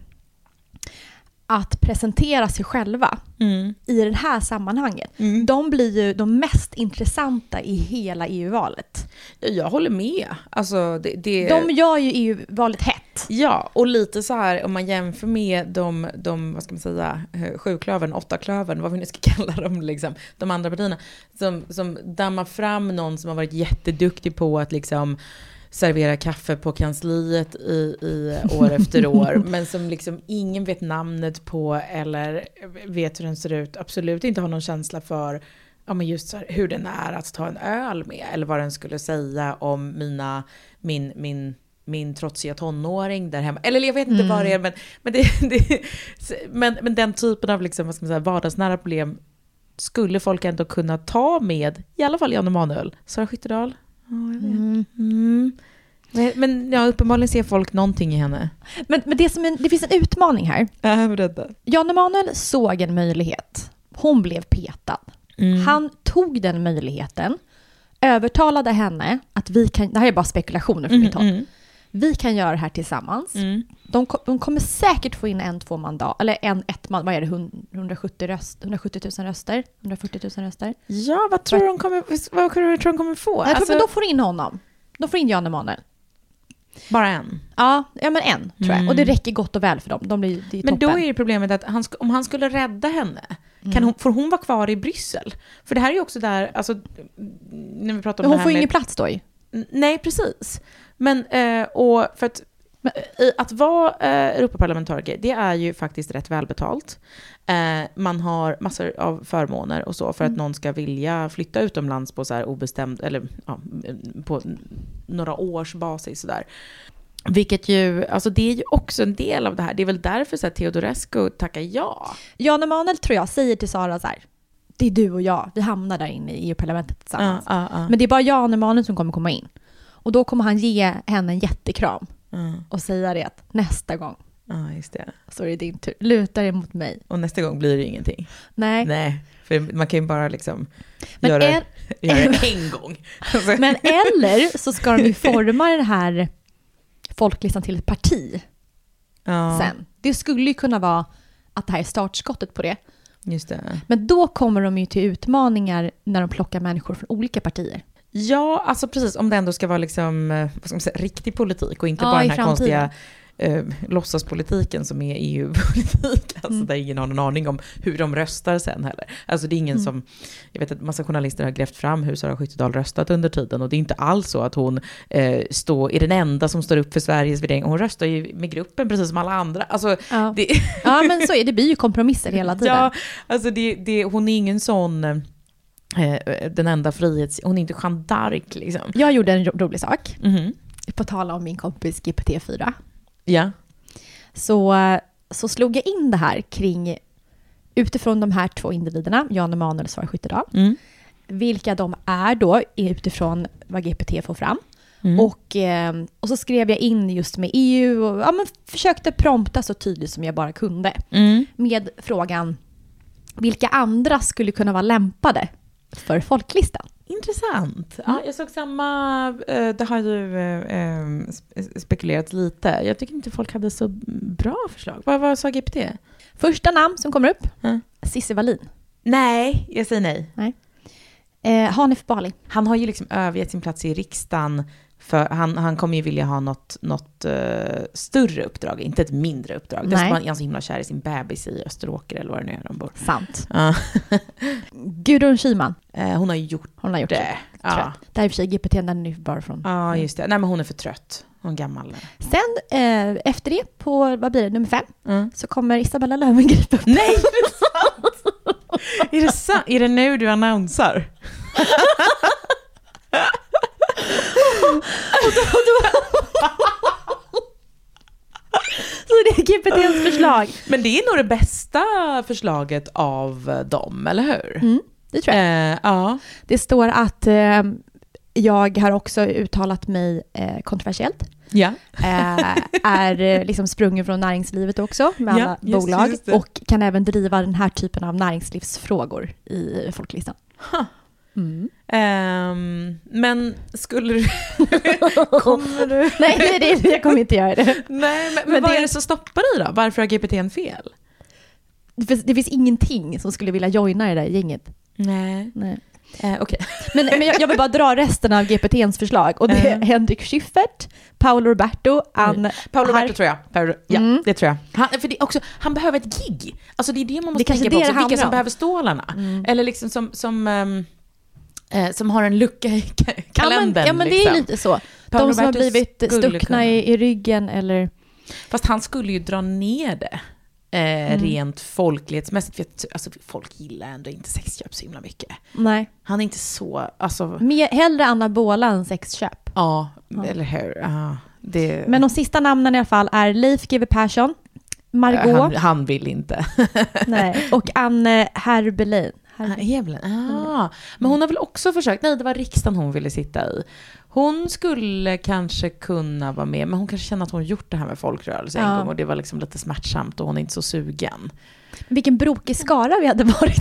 att presentera sig själva i det här sammanhanget. De blir ju de mest intressanta i hela EU-valet. Jag håller med. Alltså, de gör ju EU-valet hett. Ja, och lite så här om man jämför med de vad ska man säga, 7-klövern, 8-klövern, vad vi nu ska kalla dem liksom, de andra partierna som dammar fram någon som har varit jätteduktig på att liksom servera kaffe på kansliet i år efter år, men som liksom ingen vet namnet på eller vet hur den ser ut, absolut inte har någon känsla för men just så här, hur den är att ta en öl med, eller vad den skulle säga om min trotsiga tonåring där hemma, eller jag vet inte vad det är, men den typen av liksom, vad ska man säga, vardagsnära problem skulle folk ändå kunna ta med, i alla fall Jan Emanuel. Sara Skyttedal. Men ja, uppenbarligen ser folk någonting i henne. Men det finns en utmaning här. Berätta. Jan Emanuel såg en möjlighet. Hon blev petad. Han tog den möjligheten, övertalade henne att vi kan, det här är bara spekulationer från mitt håll. Vi kan göra det här tillsammans. De kommer säkert få in 1-2 mandat, eller ett mandat, vad är det, 170 000 röster, 140 000 röster. Ja, vad tror du de kommer få? Jag tror att de får in honom. De får in Jan Emanuel. Bara en? Ja, men en tror jag. Och det räcker gott och väl för dem. Men då är det problemet att om han skulle rädda henne, får hon vara kvar i Bryssel? För det här är ju också där, alltså, när vi pratar om hon det här får med, ingen plats då ju. Nej, precis. Men, och för att vara Europaparlamentariker, det är ju faktiskt rätt välbetalt. Man har massor av förmåner och så för att någon ska vilja flytta utomlands på så här obestämd, eller på några års basis så där. Vilket ju, alltså det är ju också en del av det här. Det är väl därför så här Teodorescu tackar ja. Jan Emanuel tror jag säger till Sara så här: det är du och jag, vi hamnar där inne i EU-parlamentet tillsammans. Men det är bara Jan Emanuel som kommer komma in. Och då kommer han ge henne en jättekram och säga det att nästa gång just det. Så är det din tur. Luta dig mot mig. Och nästa gång blir det ingenting. Nej. För man kan ju bara liksom göra det en gång. Men eller så ska de ju forma den här folklistan till ett parti sen. Det skulle ju kunna vara att det här är startskottet på det. Just det. Men då kommer de ju till utmaningar när de plockar människor från olika partier. Ja, alltså precis. Om det ändå ska vara liksom, vad ska man säga, riktig politik och inte bara den här konstiga låtsaspolitiken som är EU-politik. Alltså där ingen har någon aning om hur de röstar sen heller. Alltså det är ingen som, jag vet att massa journalister har grävt fram hur Sara Skyttedal röstat under tiden, och det är inte alls så att hon är den enda som står upp för Sveriges värdering. Hon röstar ju med gruppen precis som alla andra. Alltså, ja. Ja, men så är det, blir ju kompromisser hela tiden. Ja, alltså hon är ingen sån den enda hon är inte Jeanne d'Arc liksom. Jag gjorde en rolig sak. På tala om min kompis GPT-4. Ja. Så slog jag in det här kring, utifrån de här 2 individerna, Jan Emanuel och Sara Skyttedal, vilka de är då utifrån vad GPT får fram. Och så skrev jag in just med EU och men försökte prompta så tydligt som jag bara kunde. Med frågan, vilka andra skulle kunna vara lämpade för folklistan? Intressant. Ja, jag såg samma, det har ju spekulerat lite. Jag tycker inte folk hade så bra förslag. Vad sa GPT? Första namn som kommer upp, Cissi Wallin. Nej, jag säger nej. Hanif Bali. Han har ju liksom övergett sin plats i riksdagen, för han kommer ju vilja ha något större uppdrag, inte ett mindre uppdrag. Det är som han så himla kär i sin bebis i Österåker eller vad det nu är de bor. Sant. Gudrun Schyman. Hon har gjort det. Ja. Det här är för sig GPT, den är bara från... Ja, just det. Nej, men hon är för trött. Hon är gammal. Sen efter det, på vad blir det, nummer 5, så kommer Isabella Löwengrip upp. Nej, är det sant? Är det sant? Är det nu du annonsar? Så det är GPT:s förslag. Men det är nog det bästa förslaget av dem, eller hur? Det tror jag. Ja. Det står att jag har också uttalat mig kontroversiellt. Ja. Är liksom sprungen från näringslivet också med alla bolag. Just och kan även driva den här typen av näringslivsfrågor i folklistan. Men skulle du... Kommer du... Nej, jag kommer inte göra det. Nej, men vad är det som stoppar dig då? Varför har GPT en fel? Det finns ingenting som skulle vilja joina det där gänget. Nej. Okay. Men jag vill bara dra resten av GPT:s förslag. Och det är Henrik Schyffert, Paolo Roberto, Paolo Roberto tror jag. Det tror jag. Han behöver ett gig. Alltså det är det man måste tänka på också. Vilka som behöver stålarna. Eller liksom som har en lucka i kalendern. Ja, men det är lite så. De som har blivit stuckna i ryggen eller... Fast han skulle ju dra ner det. Rent folklighetsmässigt, för alltså, folk gillar ändå inte sexköp så himla mycket. Nej. Han är inte så, alltså... Hellre Anna Båla än sexköp. Ja, eller hur? Men de sista namnen i alla fall är Leif GW Persson, Margot. Han vill inte. Nej. Och Anne Herbelin. Men hon har väl också försökt, det var riksdagen hon ville sitta i. Hon skulle kanske kunna vara med, men hon kanske känner att hon gjort det här med folkrörelse en gång och det var liksom lite smärtsamt och hon är inte så sugen. Vilken brokig skara vi hade varit.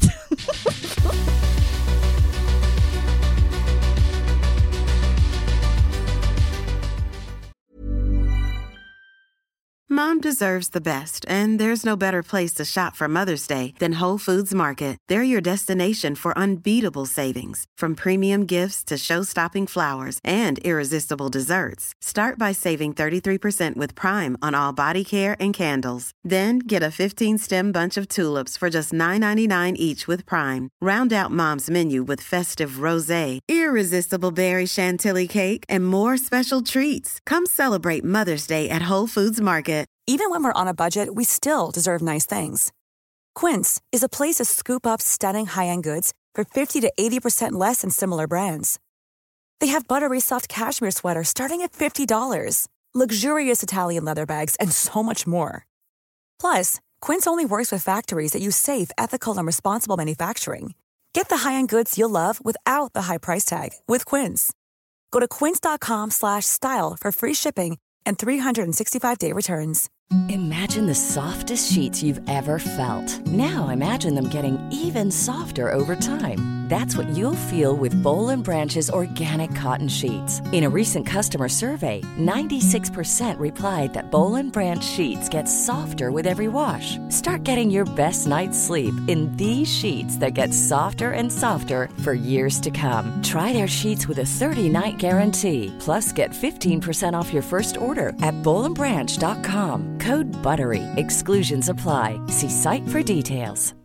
Mom deserves the best, and there's no better place to shop for Mother's Day than Whole Foods Market. They're your destination for unbeatable savings, from premium gifts to show-stopping flowers and irresistible desserts. Start by saving 33% with Prime on all body care and candles. Then get a 15-stem bunch of tulips for just $9.99 each with Prime. Round out Mom's menu with festive rosé, irresistible berry chantilly cake, and more special treats. Come celebrate Mother's Day at Whole Foods Market. Even when we're on a budget, we still deserve nice things. Quince is a place to scoop up stunning high-end goods for 50 to 80% less than similar brands. They have buttery soft cashmere sweaters starting at $50, luxurious Italian leather bags, and so much more. Plus, Quince only works with factories that use safe, ethical, and responsible manufacturing. Get the high-end goods you'll love without the high price tag with Quince. Go to quince.com/style for free shipping and 365-day returns. Imagine the softest sheets you've ever felt. Now imagine them getting even softer over time. That's what you'll feel with Boll and Branch's organic cotton sheets. In a recent customer survey, 96% replied that Boll and Branch sheets get softer with every wash. Start getting your best night's sleep in these sheets that get softer and softer for years to come. Try their sheets with a 30-night guarantee. Plus, get 15% off your first order at bollandbranch.com. Code BUTTERY. Exclusions apply. See site for details.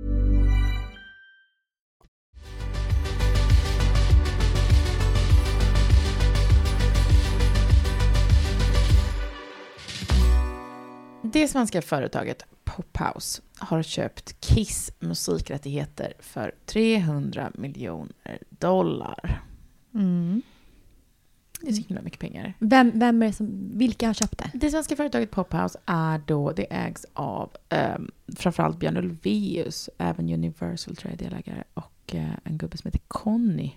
Det svenska företaget Pophouse har köpt Kiss musikrättigheter för $300 miljoner. Det är så himla mycket pengar. Vem är det vilka har köpt det? Det svenska företaget Pophouse det ägs av framförallt Björn Ulvaeus, även Universal tror jag delägare, och en gubbe som heter Conny.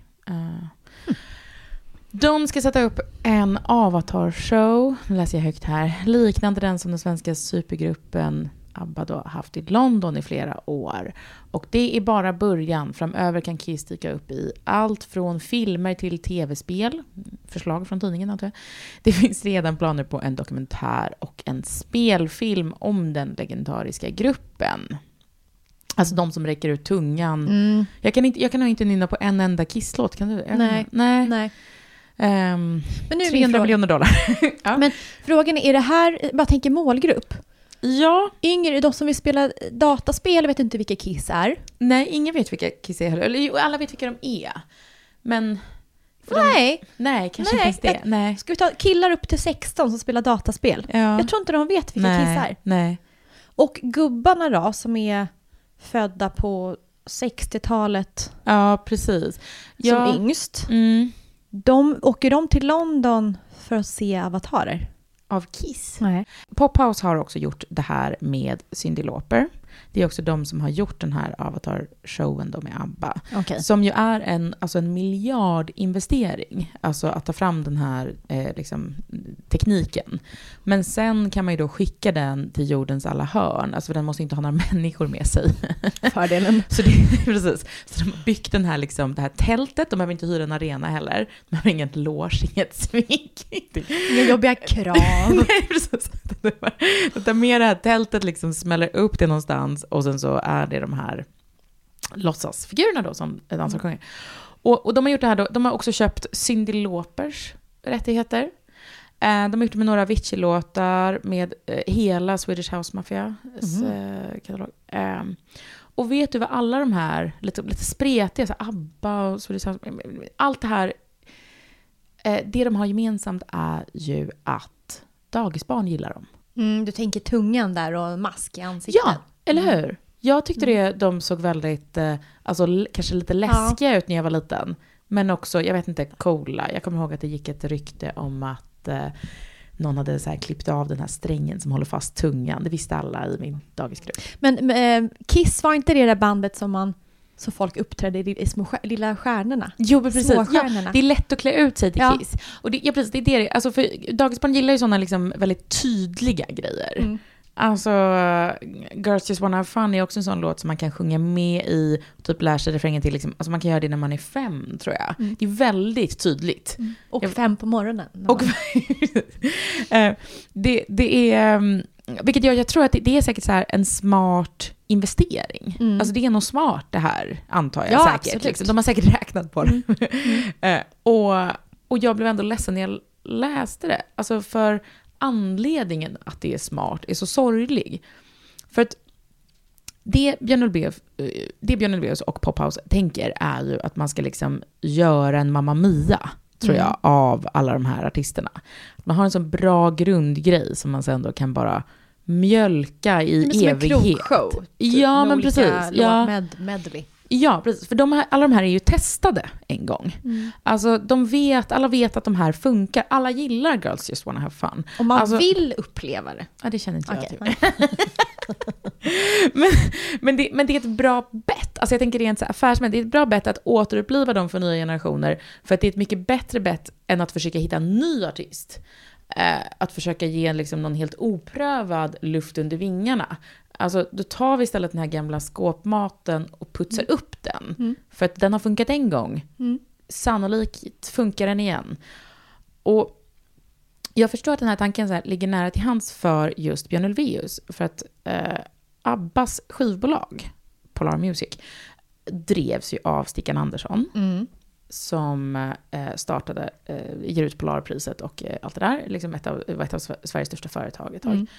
De ska sätta upp en avatarshow, nu läser jag högt här, liknande den som den svenska supergruppen ABBA då haft i London i flera år. Och det är bara början. Framöver kan Kiss dyka upp i allt från filmer till tv-spel. Förslag från tidningen antar jag. Det finns redan planer på en dokumentär och en spelfilm om den legendariska gruppen. Alltså de som räcker ut tungan. Jag kan nog inte nynna på en enda Kiss-låt. Kan du? Nej. Men nu är $300 miljoner. Ja. Men frågan är det här, bara tänker målgrupp? Ja. Yngre, de som vill spela dataspel vet inte vilka Kiss är. Nej, ingen vet vilka Kiss är heller. Eller alla vet vilka de är. Men nej, kanske inte ens det. Nej. Ska vi ta killar upp till 16 som spelar dataspel? Ja. Jag tror inte de vet vilka Kiss är. Nej. Och gubbarna då som är födda på 60-talet. Ja, precis. Som yngst. Åker de till London för att se avatarer? Av Kiss? Nej. Pophouse har också gjort det här med Cyndi Lauper. Det är också de som har gjort den här Avatar-showen då med ABBA. Okay. Som ju är en miljardinvestering. Alltså att ta fram den här tekniken. Men sen kan man ju då skicka den till jordens alla hörn. Alltså för den måste inte ha några människor med sig. Fördelen. Precis. Så de har byggt det här tältet. De behöver inte hyra en arena heller. De behöver ingen loge, inget smink. Inga jobbiga krav. Nej, precis. Det är mer det här tältet smäller upp det någonstans. Och sen så är det de här låtsasfigurerna då som dansar och sjunger. Och de har gjort det här då. De har också köpt Cyndi Laupers rättigheter. De har gjort det med några Avicii-låtar, med hela Swedish House Mafias katalog. Och vet du vad alla de här lite spretiga, så ABBA och Swedish House, allt det här, det de har gemensamt är ju att dagisbarn gillar dem. Du tänker tungan där och mask i ansiktet. Ja, eller hur? Jag tyckte de såg väldigt, kanske lite läskiga ut när jag var liten. Men också, jag vet inte, coola. Jag kommer ihåg att det gick ett rykte om att någon hade så här klippt av den här strängen som håller fast tungan. Det visste alla i min dagisgrupp. Men Kiss var inte det där bandet som folk uppträdde i små lilla stjärnorna? Jo, precis. Ja, det är lätt att klä ut sig till Kiss. Och precis, det är det. Alltså för dagisbarn gillar ju sådana väldigt tydliga grejer. Alltså, Girls Just Wanna Have Fun är också en sån låt som man kan sjunga med i, typ lär sig refrängen till. Alltså man kan göra det när man är 5, tror jag. Det är väldigt tydligt. Och 5 på morgonen. Och det är... Vilket jag tror att det är säkert så här en smart investering. Alltså det är nog smart det här, antar jag säkert. De har säkert räknat på det. Och jag blev ändå ledsen när jag läste det. Alltså för anledningen att det är smart är så sorglig. För att det Björn Ulvaeus och Pophouse tänker är ju att man ska göra en Mamma Mia, tror jag, av alla de här artisterna. Man har en så bra grundgrej som man sen då kan bara mjölka i evighet. Som en krogshow. Ja, men precis. Medley. Ja, precis. För alla de här är ju testade en gång. Alltså, alla vet att de här funkar. Alla gillar Girls Just Wanna Have Fun. Om man vill uppleva det. Ja, det känner inte jag till. men det är ett bra bett. Alltså jag tänker rent så affärsmässigt, det är ett bra bett att återuppliva dem för nya generationer. För att det är ett mycket bättre bett än att försöka hitta en ny artist. Att försöka ge någon helt oprövad luft under vingarna. Alltså då tar vi istället den här gamla skåpmaten och putsar upp upp den. För att den har funkat en gång. Sannolikt funkar den igen. Och jag förstår att den här tanken så här ligger nära till hands för just Björn Ulvaeus. För att Abbas skivbolag, Polar Music, drevs ju av Stickan Andersson. Som startade, ger ut Polarpriset och allt det där. Liksom ett av Sveriges största företag ett tag.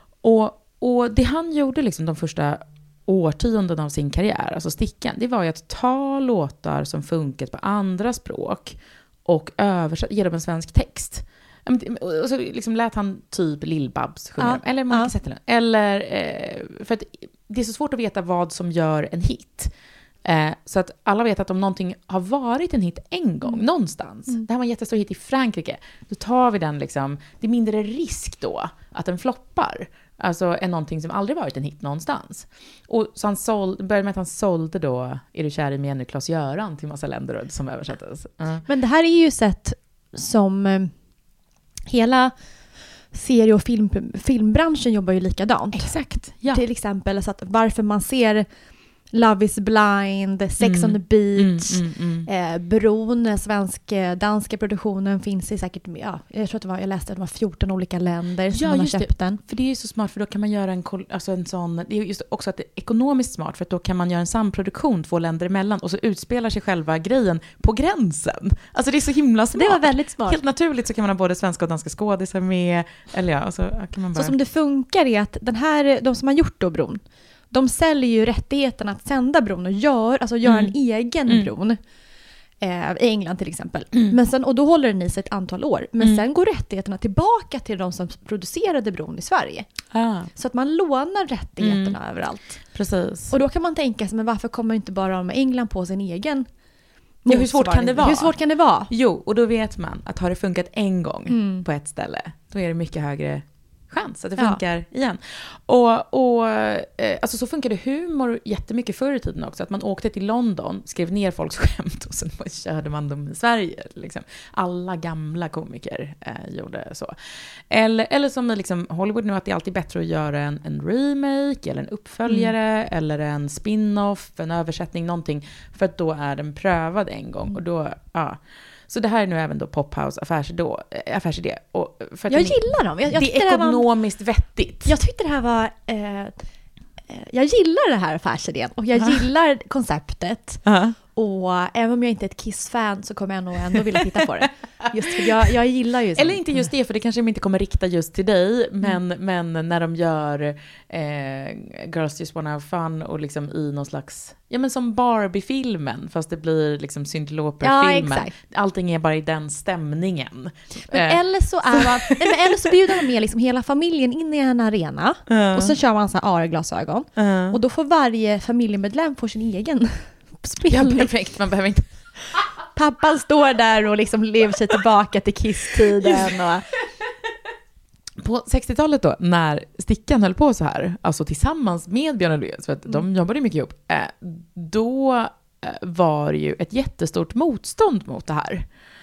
Och det han gjorde liksom de första årtionden av sin karriär, alltså Stickan, det var ju att ta låtar som funkat på andra språk och ge dem en svensk text. Och så liksom lät han typ Lill-Babs sjunga dem, eller Monica Zetterlund. Eller, för att det är så svårt att veta vad som gör en hit. Så att alla vet att om någonting har varit en hit en gång, någonstans. Det här var en jättestor hit i Frankrike. Då tar vi den liksom, det är mindre risk då att den floppar. Alltså än någonting som aldrig varit en hit någonstans. Och så började med att han sålde då Är du kär i mig ännu, Klas-Göran till massa länder som översattes. Men det här är ju sätt som hela serie- och filmbranschen jobbar ju likadant. Exakt, ja. Till exempel så att varför man ser Love is blind, Sex on the beach, Bron, danska produktionen finns i säkert, jag tror att jag läste att det var 14 olika länder som man har köpt den. För det är ju så smart, för då kan man göra en sån, det är just också att det är ekonomiskt smart, för att då kan man göra en samproduktion 2 länder emellan och så utspelar sig själva grejen på gränsen. Alltså det är så himla smart. Det var väldigt smart. Helt naturligt så kan man ha både svenska och danska skådisar med, eller ja, och så kan man bara... Så som det funkar är att de som har gjort då Bron, de säljer ju rättigheten att sända Bron och gör en egen Bron. I England till exempel. Men sen, och då håller den i sig ett antal år. Men sen går rättigheterna tillbaka till de som producerade Bron i Sverige. Så att man lånar rättigheterna överallt. Precis. Och då kan man tänka sig, men varför kommer inte bara de England på sin egen? Ja, hur svårt kan det vara? Hur svårt kan det vara? Jo, och då vet man att har det funkat en gång på ett ställe, då är det mycket högre chans att det funkar igen. Och alltså så funkade humor jättemycket förr i tiden också. Att man åkte till London, skrev ner folks skämt och sen körde man dem i Sverige. Liksom. Alla gamla komiker gjorde så. Eller som i liksom Hollywood nu, att det är alltid bättre att göra en remake eller en uppföljare eller en spin-off, en översättning, någonting. För att då är den prövad en gång. Och då, så det här är nu även då Pophouse affärsidé. Och för att jag gillar dem. det är ekonomiskt vettigt. Jag tyckte det här var... jag gillar det här affärsidén. Och jag gillar konceptet. Och även om jag inte är ett Kiss-fan så kommer jag nog ändå vilja titta på det. Just för jag gillar ju sånt. Eller inte just det, för det kanske de inte kommer rikta just till dig. Men när de gör Girls Just Wanna Have Fun och liksom i någon slags... Ja, men som Barbie-filmen, fast det blir liksom Cyndi Lauper-filmen. Ja, allting är bara i den stämningen. Men eller så bjuder de med liksom hela familjen in i en arena. Och så kör man så här AR-glasögon. Och då får varje familjemedlem få sin egen spelning. Ja, perfekt. Man behöver inte... Pappan står där och liksom lever sig tillbaka till Kiss-tiden. Och... På 60-talet då, när Stickan höll på så här, alltså tillsammans med Björn Ulvaeus, för att de jobbade mycket ihop, då var det ju ett jättestort motstånd mot det här.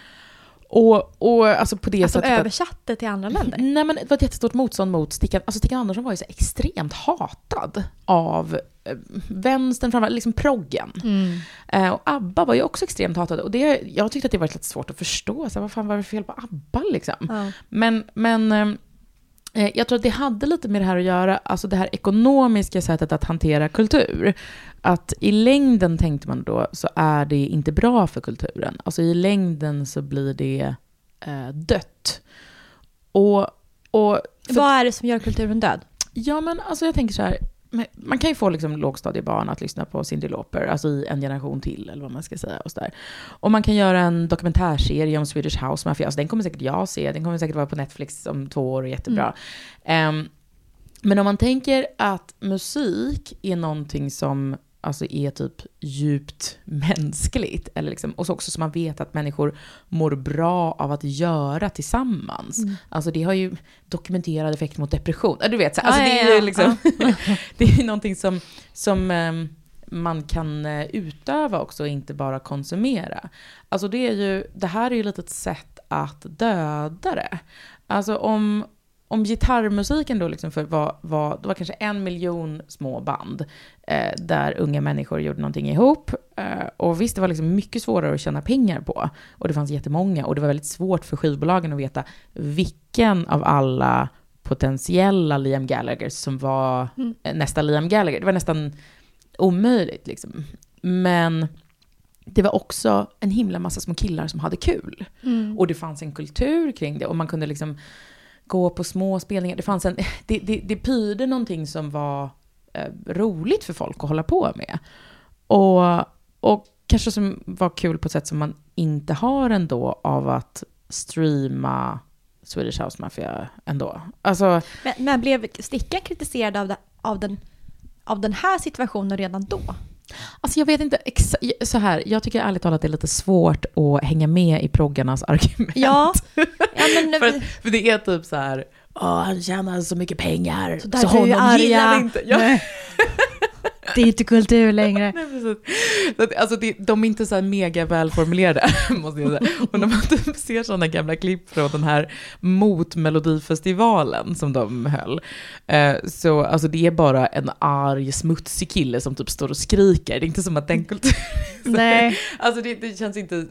Och alltså på det att sättet... de översatte till andra länder? Nej, men det var ett jättestort motstånd mot Stickan. Alltså Stickan Andersson var ju så extremt hatad av vänstern, framför liksom proggen. Och ABBA var ju också extremt hatad. Och jag tyckte att det var lite svårt att förstå. Så vad fan var det fel på ABBA liksom? Men jag tror att det hade lite med det här att göra, alltså det här ekonomiska sättet att hantera kultur. Att i längden, tänkte man då, så är det inte bra för kulturen. Alltså i längden så blir det dött. Vad är det som gör kulturen död? Ja, men alltså jag tänker så här, man kan ju få liksom lågstadiebarn att lyssna på Cyndi Lauper, alltså i en generation till, eller vad man ska säga. Och, så där. Och man kan göra en dokumentärserie om Swedish House Mafia. Alltså den kommer säkert jag se. Den kommer säkert vara på Netflix om 2 år och jättebra. Men om man tänker att musik är någonting som alltså är typ djupt mänskligt, eller liksom, och så också så man vet att människor mår bra av att göra tillsammans. Alltså det har ju dokumenterad effekt mot depression. Du vet, alltså det är ju liksom det är ju någonting som man kan utöva också och inte bara konsumera. Alltså det här är ju lite ett sätt att döda det. Alltså om gitarrmusiken då liksom det var kanske 1 miljon små band där unga människor gjorde någonting ihop. Och visst, det var liksom mycket svårare att tjäna pengar på. Och det fanns jättemånga. Och det var väldigt svårt för skivbolagen att veta vilken av alla potentiella Liam Gallagher som var nästa Liam Gallagher. Det var nästan omöjligt liksom. Men det var också en himla massa små killar som hade kul. Och det fanns en kultur kring det. Och man kunde liksom gå på små spelningar. Det fanns det pyrde någonting som var roligt för folk att hålla på med. Och kanske som var kul på ett sätt som man inte har ändå av att streama Swedish House Mafia ändå. Alltså, men blev Stickan kritiserad av den här situationen redan då? Alltså jag vet inte så här. Jag tycker ärligt talat att det är lite svårt att hänga med i proggarnas argument. Ja men för det är typ så här, han tjänar så mycket pengar så honom gillar vi inte. Ja. Det är inte kultur längre. Nej, precis. Alltså de är inte så här mega välformulerade, måste jag säga. Och när man typ ser sådana gamla klipp från den här mot-melodifestivalen som de höll, så alltså det är bara en arg, smutsig kille som typ står och skriker. Det är inte som att den kulturen... Nej. Alltså det känns inte...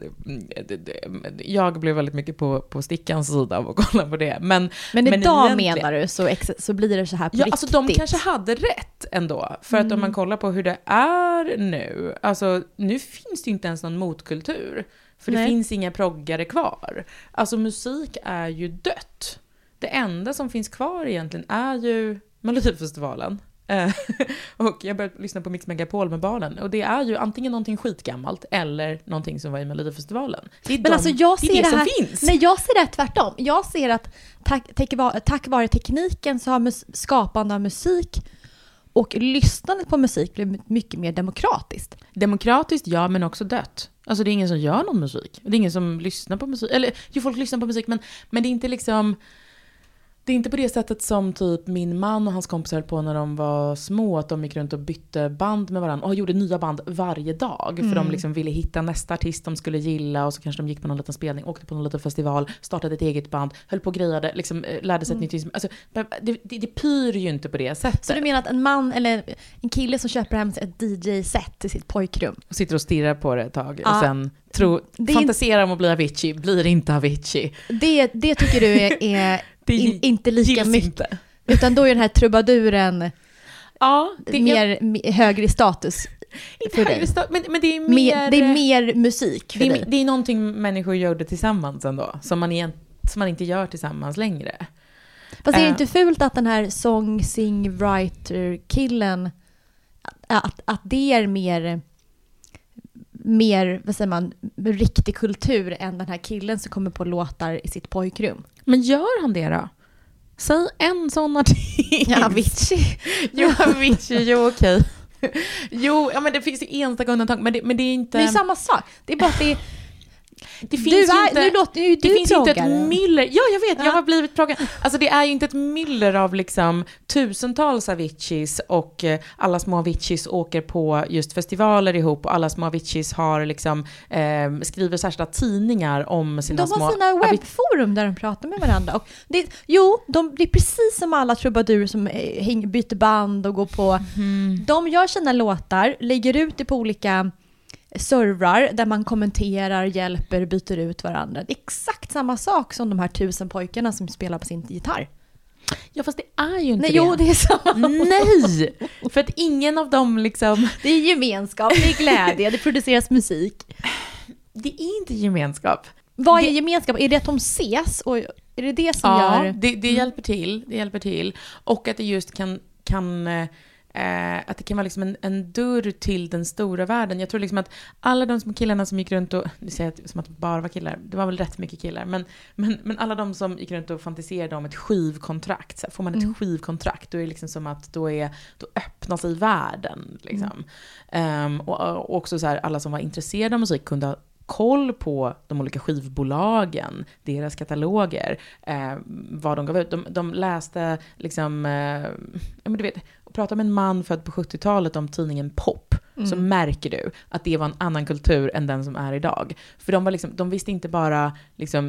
Jag blev väldigt mycket på Stickans sida av att kolla på det. Men idag menar du så blir det så här på riktigt. Alltså de kanske hade rätt ändå. För att om man kollar på hur det är nu. Alltså nu finns det ju inte ens någon motkultur. För det finns inga proggare kvar. Alltså musik är ju dött. Det enda som finns kvar egentligen är ju Melodifestivalen. Och jag började lyssna på Mix Megapol med barnen. Och det är ju antingen någonting skitgammalt eller någonting som var i Melodifestivalen. Det är alltså jag ser det som här, finns. Nej, jag ser det tvärtom. Jag ser att tack vare tekniken så har skapande av musik och lyssnandet på musik blir mycket mer demokratiskt. Demokratiskt, ja, men också dött. Alltså det är ingen som gör någon musik. Det är ingen som lyssnar på musik. Eller ju, folk lyssnar på musik, men det är inte liksom... Det är inte på det sättet som typ min man och hans kompisar höll på när de var små, att de gick runt och bytte band med varandra och gjorde nya band varje dag. För de liksom ville hitta nästa artist de skulle gilla, och så kanske de gick på någon liten spelning, åkte på någon liten festival, startade ett eget band, höll på och grejade, liksom, lärde sig ett nytt. Alltså, det pyr ju inte på det sättet. Så du menar att en man eller en kille som köper hem ett DJ-set till sitt pojkrum och sitter och stirrar på det ett tag och sen fantiserar om att bli Avicii, blir inte Avicii. Det tycker du är inte lika mycket. Inte. Utan då är den här trubaduren mer högre status för dig. Men det är mer... Det är mer musik för dig. Det är någonting människor gjorde tillsammans ändå, som man inte gör tillsammans längre. Fast är det inte fult att den här song-writer-killen att det är mer, vad säger man, riktig kultur än den här killen som kommer på låtar i sitt pojkrum? Men gör han det då? Säg en sån artist. Ja, Avicii. Jo, Avicii, okej. Jo, ja, men det finns ju enstaka undantag, men det är inte... Det är samma sak. Det är bara att det finns inte ett myller. Ja, jag vet, jag har blivit proggad. Alltså det är ju inte ett myller av liksom tusentals Aviciis, och alla små Aviciis åker på just festivaler ihop, och alla små Aviciis har liksom skriver särskilda tidningar om sina små... De har sina webbforum där de pratar med varandra. Och det är precis som alla trubadurer som byter band och går på... De gör sina låtar, lägger ut det på olika servrar där man kommenterar, hjälper, byter ut varandra. Det är exakt samma sak som de här 1000 pojkarna som spelar på sin gitarr. Ja, fast det är ju inte det. Jo, det är samma. Nej, för att ingen av dem liksom... Det är gemenskap, det är glädje, det produceras musik. Det är inte gemenskap. Vad är gemenskap? Är det att de ses? Och är det det som gör... Det hjälper till. Det hjälper till. Och att det just kan att det kan vara liksom en dörr till den stora världen. Jag tror liksom att alla de små killarna som gick runt och... Du säger som att det bara var killar. Det var väl rätt mycket killar. Men alla de som gick runt och fantiserade om ett skivkontrakt. Så här, får man ett skivkontrakt, då är det liksom som att då öppnar sig världen. Liksom. Och också så här, alla som var intresserade av musik kunde ha koll på de olika skivbolagen, deras kataloger, vad de gav ut. De läste liksom... men du vet... Prata med en man född på 70-talet om tidningen Pop, så märker du att det var en annan kultur än den som är idag. För de visste inte bara liksom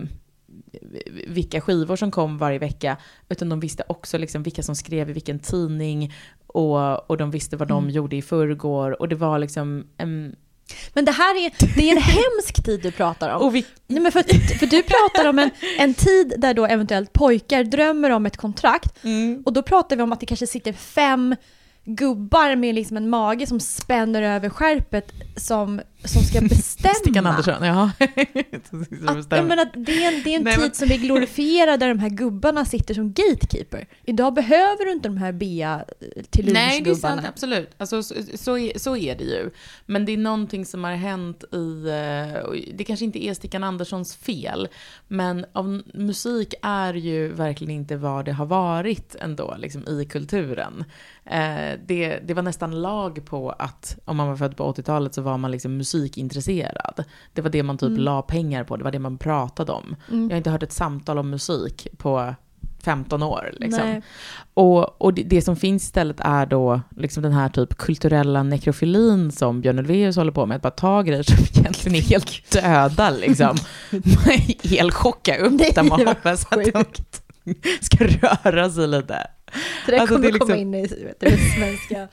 vilka skivor som kom varje vecka, utan de visste också liksom vilka som skrev i vilken tidning, och de visste vad de gjorde i förrgår, och det var liksom men det är en hemsk tid du pratar om. Nej, men för du pratar om en tid där då eventuellt pojkar drömmer om ett kontrakt, och då pratar vi om att det kanske sitter 5 gubbar med liksom en mage som spänner över skärpet som ska bestämma. Stickan Andersson, ja. Jag menar, det är en tid som vi glorifierar, där de här gubbarna sitter som gatekeeper. Idag behöver du inte de här Bea till lunchgubbarna. Nej, det är sant, absolut. Alltså, så är det ju. Men det är någonting som har hänt det kanske inte är Stickan Anderssons fel, men av musik är ju verkligen inte vad det har varit ändå liksom, i kulturen. Det var nästan lag på att om man var född på 80-talet så var man liksom musikintresserad. Det var det man typ la pengar på, det var det man pratade om. Jag har inte hört ett samtal om musik på 15 år. Liksom. Och det som finns istället är då liksom den här typ kulturella nekrofilin som Björn Ulvaeus håller på med, att bara ta grejer som egentligen är helt döda. Liksom. Elchocka upp där man hoppas att de ska röra sig lite. Det alltså, kommer komma in i det svenska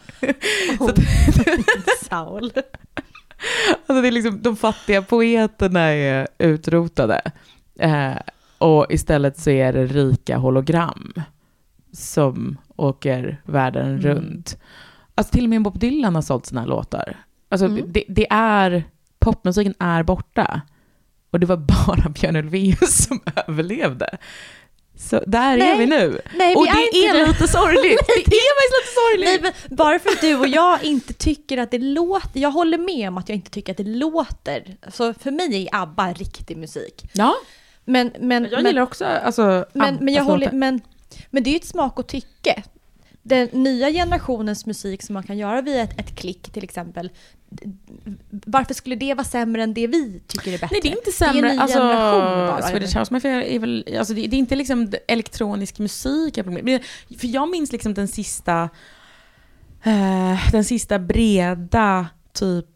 Saul. Alltså det är liksom, de fattiga poeterna är utrotade. Och istället så är det rika hologram som åker världen runt. Alltså till och med Bob Dylan har sålt sina låtar. Alltså det är, popmusiken är borta. Och det var bara Björn Ulvaeus som överlevde. Så där är vi nu. Nej, och det är lite sorgligt. Det är faktiskt lite sorgligt. Nej, men bara för att du och jag inte tycker att det låter. Jag håller med om att jag inte tycker att det låter. Så för mig är ABBA riktig musik. Ja. Men jag gillar också alltså, men det är ju ett smak och tycke. Den nya generationens musik som man kan göra via ett klick till exempel. Varför skulle det vara sämre än det vi tycker är bättre? Nej, det är inte sämre. Det är en ny generation bara. Swedish House Mafia är väl, alltså det är inte liksom elektronisk musik. För jag minns liksom den sista breda typ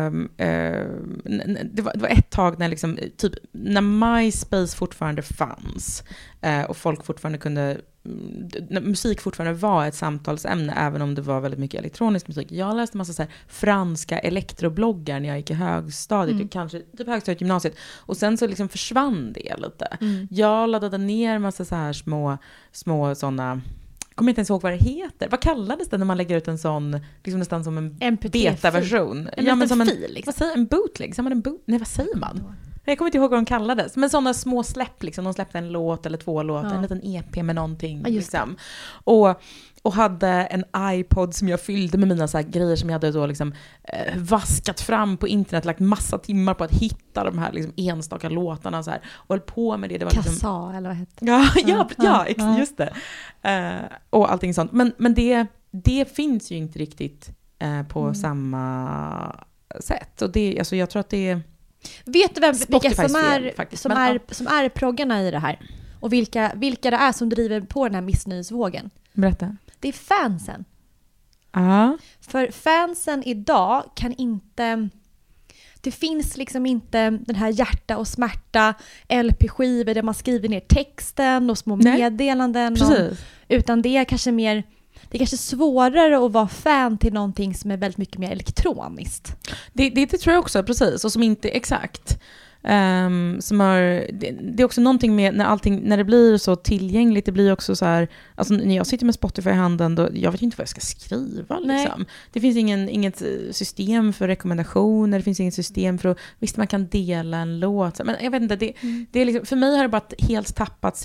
det var ett tag när liksom typ när MySpace fortfarande fanns och folk fortfarande kunde, när musik fortfarande var ett samtalsämne även om det var väldigt mycket elektronisk musik. Jag läste massa så här franska elektrobloggar när jag gick i högstadiet, kanske typ högstadiet, gymnasiet, och sen så liksom försvann det lite. Jag laddade ner massa så här små såna, kommer inte ens ihåg vad det heter. Vad kallades det när man lägger ut en sån, liksom nästan som en beta-version? Ja, men som en fil. Liksom. Vad säger en bootleg? Nej, vad säger man? Jag kommer inte ihåg vad de kallades. Men sådana små släpp, liksom. De släppte en låt eller 2 låtar, en liten EP med någonting. Ja, liksom. Och hade en iPod som jag fyllde med mina så här grejer som jag hade då liksom, vaskat fram på internet, lagt massa timmar på att hitta de här liksom, enstaka låtarna så här, och höll på med det. Det var Kassa, liksom, eller vad heter det? Ja, just det. Och allting sånt. Men det finns ju inte riktigt på samma sätt. Och det, alltså, jag tror att det är... Vet du vilka som är proggarna i det här? Och vilka det är som driver på den här missnöjesvågen? Berätta. Det är fansen. För fansen idag kan inte... Det finns liksom inte den här hjärta och smärta LP-skivor där man skriver ner texten och små meddelanden. Utan det är kanske mer... Det är kanske svårare att vara fan till någonting som är väldigt mycket mer elektroniskt. Det tror jag också, precis. Och som inte är exakt. Det är också någonting med när det blir så tillgängligt, det blir också så här, alltså när jag sitter med Spotify i handen då, jag vet inte vad jag ska skriva liksom. Det finns inget system för rekommendationer, det finns inget system för att, visst man kan dela en låt, men jag vet inte, det är liksom, för mig har det bara helt tappat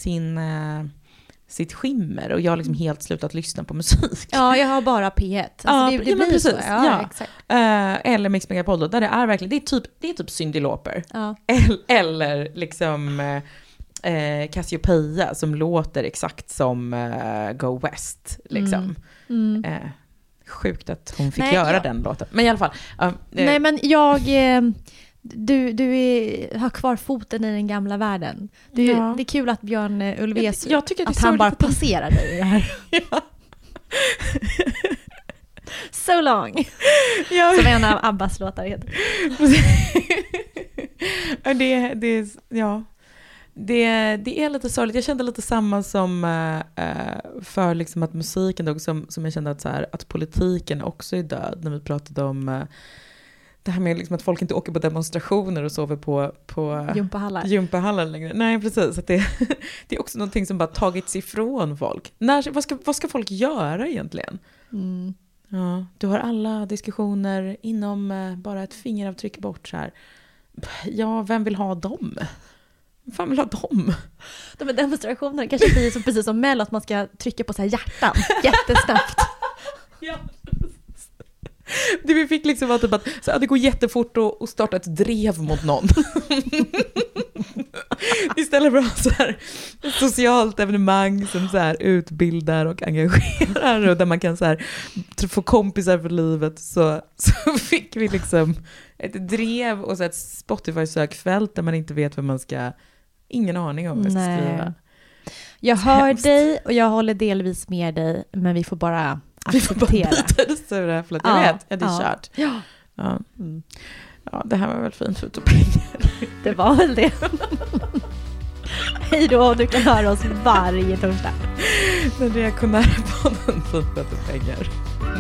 sitt skimmer och jag har liksom helt slutat lyssna på musik. Ja, jag har bara P1. Alltså det blir precis så. Ja, exakt. Eller Mix Megapol där det är verkligen, det är typ Cyndi Lauper. Ja. Eller liksom Cassiopeia som låter exakt som Go West liksom. Sjukt att hon fick göra den låten. Men i alla fall. Nej, men Du har kvar foten i den gamla världen. Det är kul att Björn Ulvaeus, jag tycker att han bara passerar dig i det här. So long. Som en av Abbas låtar heter. det är lite sorgligt. Jag kände lite samma som för liksom att musiken då, som jag kände att, så här, att politiken också är död. När vi pratade om det här med liksom att folk inte åker på demonstrationer och sover på gympahallar längre. Nej, precis. Att det är också någonting som bara tagits ifrån folk. Vad ska folk göra egentligen? Mm. Ja, du har alla diskussioner inom bara ett fingeravtryck bort så här. Ja, vem vill ha dem? Vem vill ha dem? De här demonstrationerna kanske blir som, precis som Mel, att man ska trycka på så här hjärtan jättesnabbt. Ja. Det vi fick liksom var typ att så, det går jättefort att starta ett drev mot någon. Istället för att ha så här ett socialt evenemang som så här utbildar och engagerar och där man kan så här få kompisar för livet, så fick vi liksom ett drev och så ett Spotify-sökfält där man inte vet vad man ska, ingen aning om vad jag ska skriva. Jag hör dig och jag håller delvis med dig, men vi får bara acceptera. Jag vet, det är kört. Ja. Ja. Mm. Ja, det här var väl fint för pengar. Det var väl det. Hej då, du kan höra oss varje torsdag. Den reaktionärpodden fint för pengar.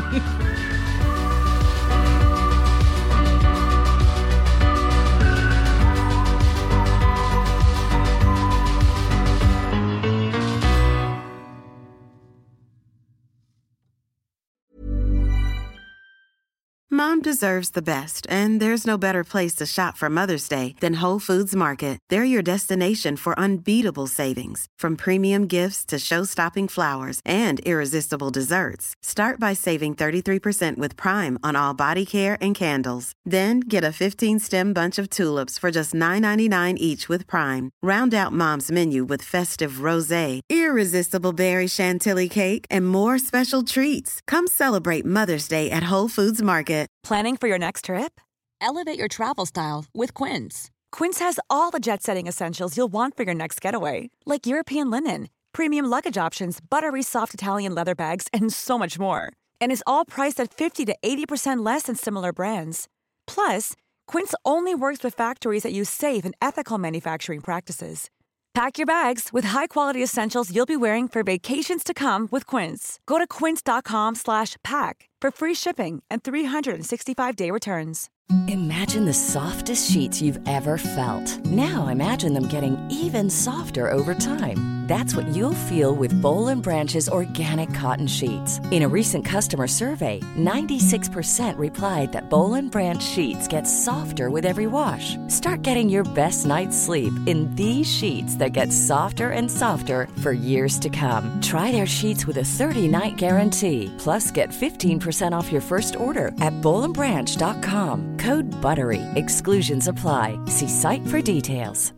Mom deserves the best, and there's no better place to shop for Mother's Day than Whole Foods Market. They're your destination for unbeatable savings, from premium gifts to show-stopping flowers and irresistible desserts. Start by saving 33% with Prime on all body care and candles. Then get a 15-stem bunch of tulips for just $9.99 each with Prime. Round out Mom's menu with festive rosé, irresistible berry chantilly cake, and more special treats. Come celebrate Mother's Day at Whole Foods Market. Planning for your next trip? Elevate your travel style with Quince. Quince has all the jet-setting essentials you'll want for your next getaway, like European linen, premium luggage options, buttery soft Italian leather bags, and so much more. And is all priced at 50 to 80% less than similar brands. Plus, Quince only works with factories that use safe and ethical manufacturing practices. Pack your bags with high-quality essentials you'll be wearing for vacations to come with Quince. Go to quince.com/pack for free shipping and 365-day returns. Imagine the softest sheets you've ever felt. Now imagine them getting even softer over time. That's what you'll feel with Boll & Branch's organic cotton sheets. In a recent customer survey, 96% replied that Boll & Branch sheets get softer with every wash. Start getting your best night's sleep in these sheets that get softer and softer for years to come. Try their sheets with a 30-night guarantee. Plus, get 15% off your first order at bollandbranch.com. Code BUTTERY. Exclusions apply. See site for details.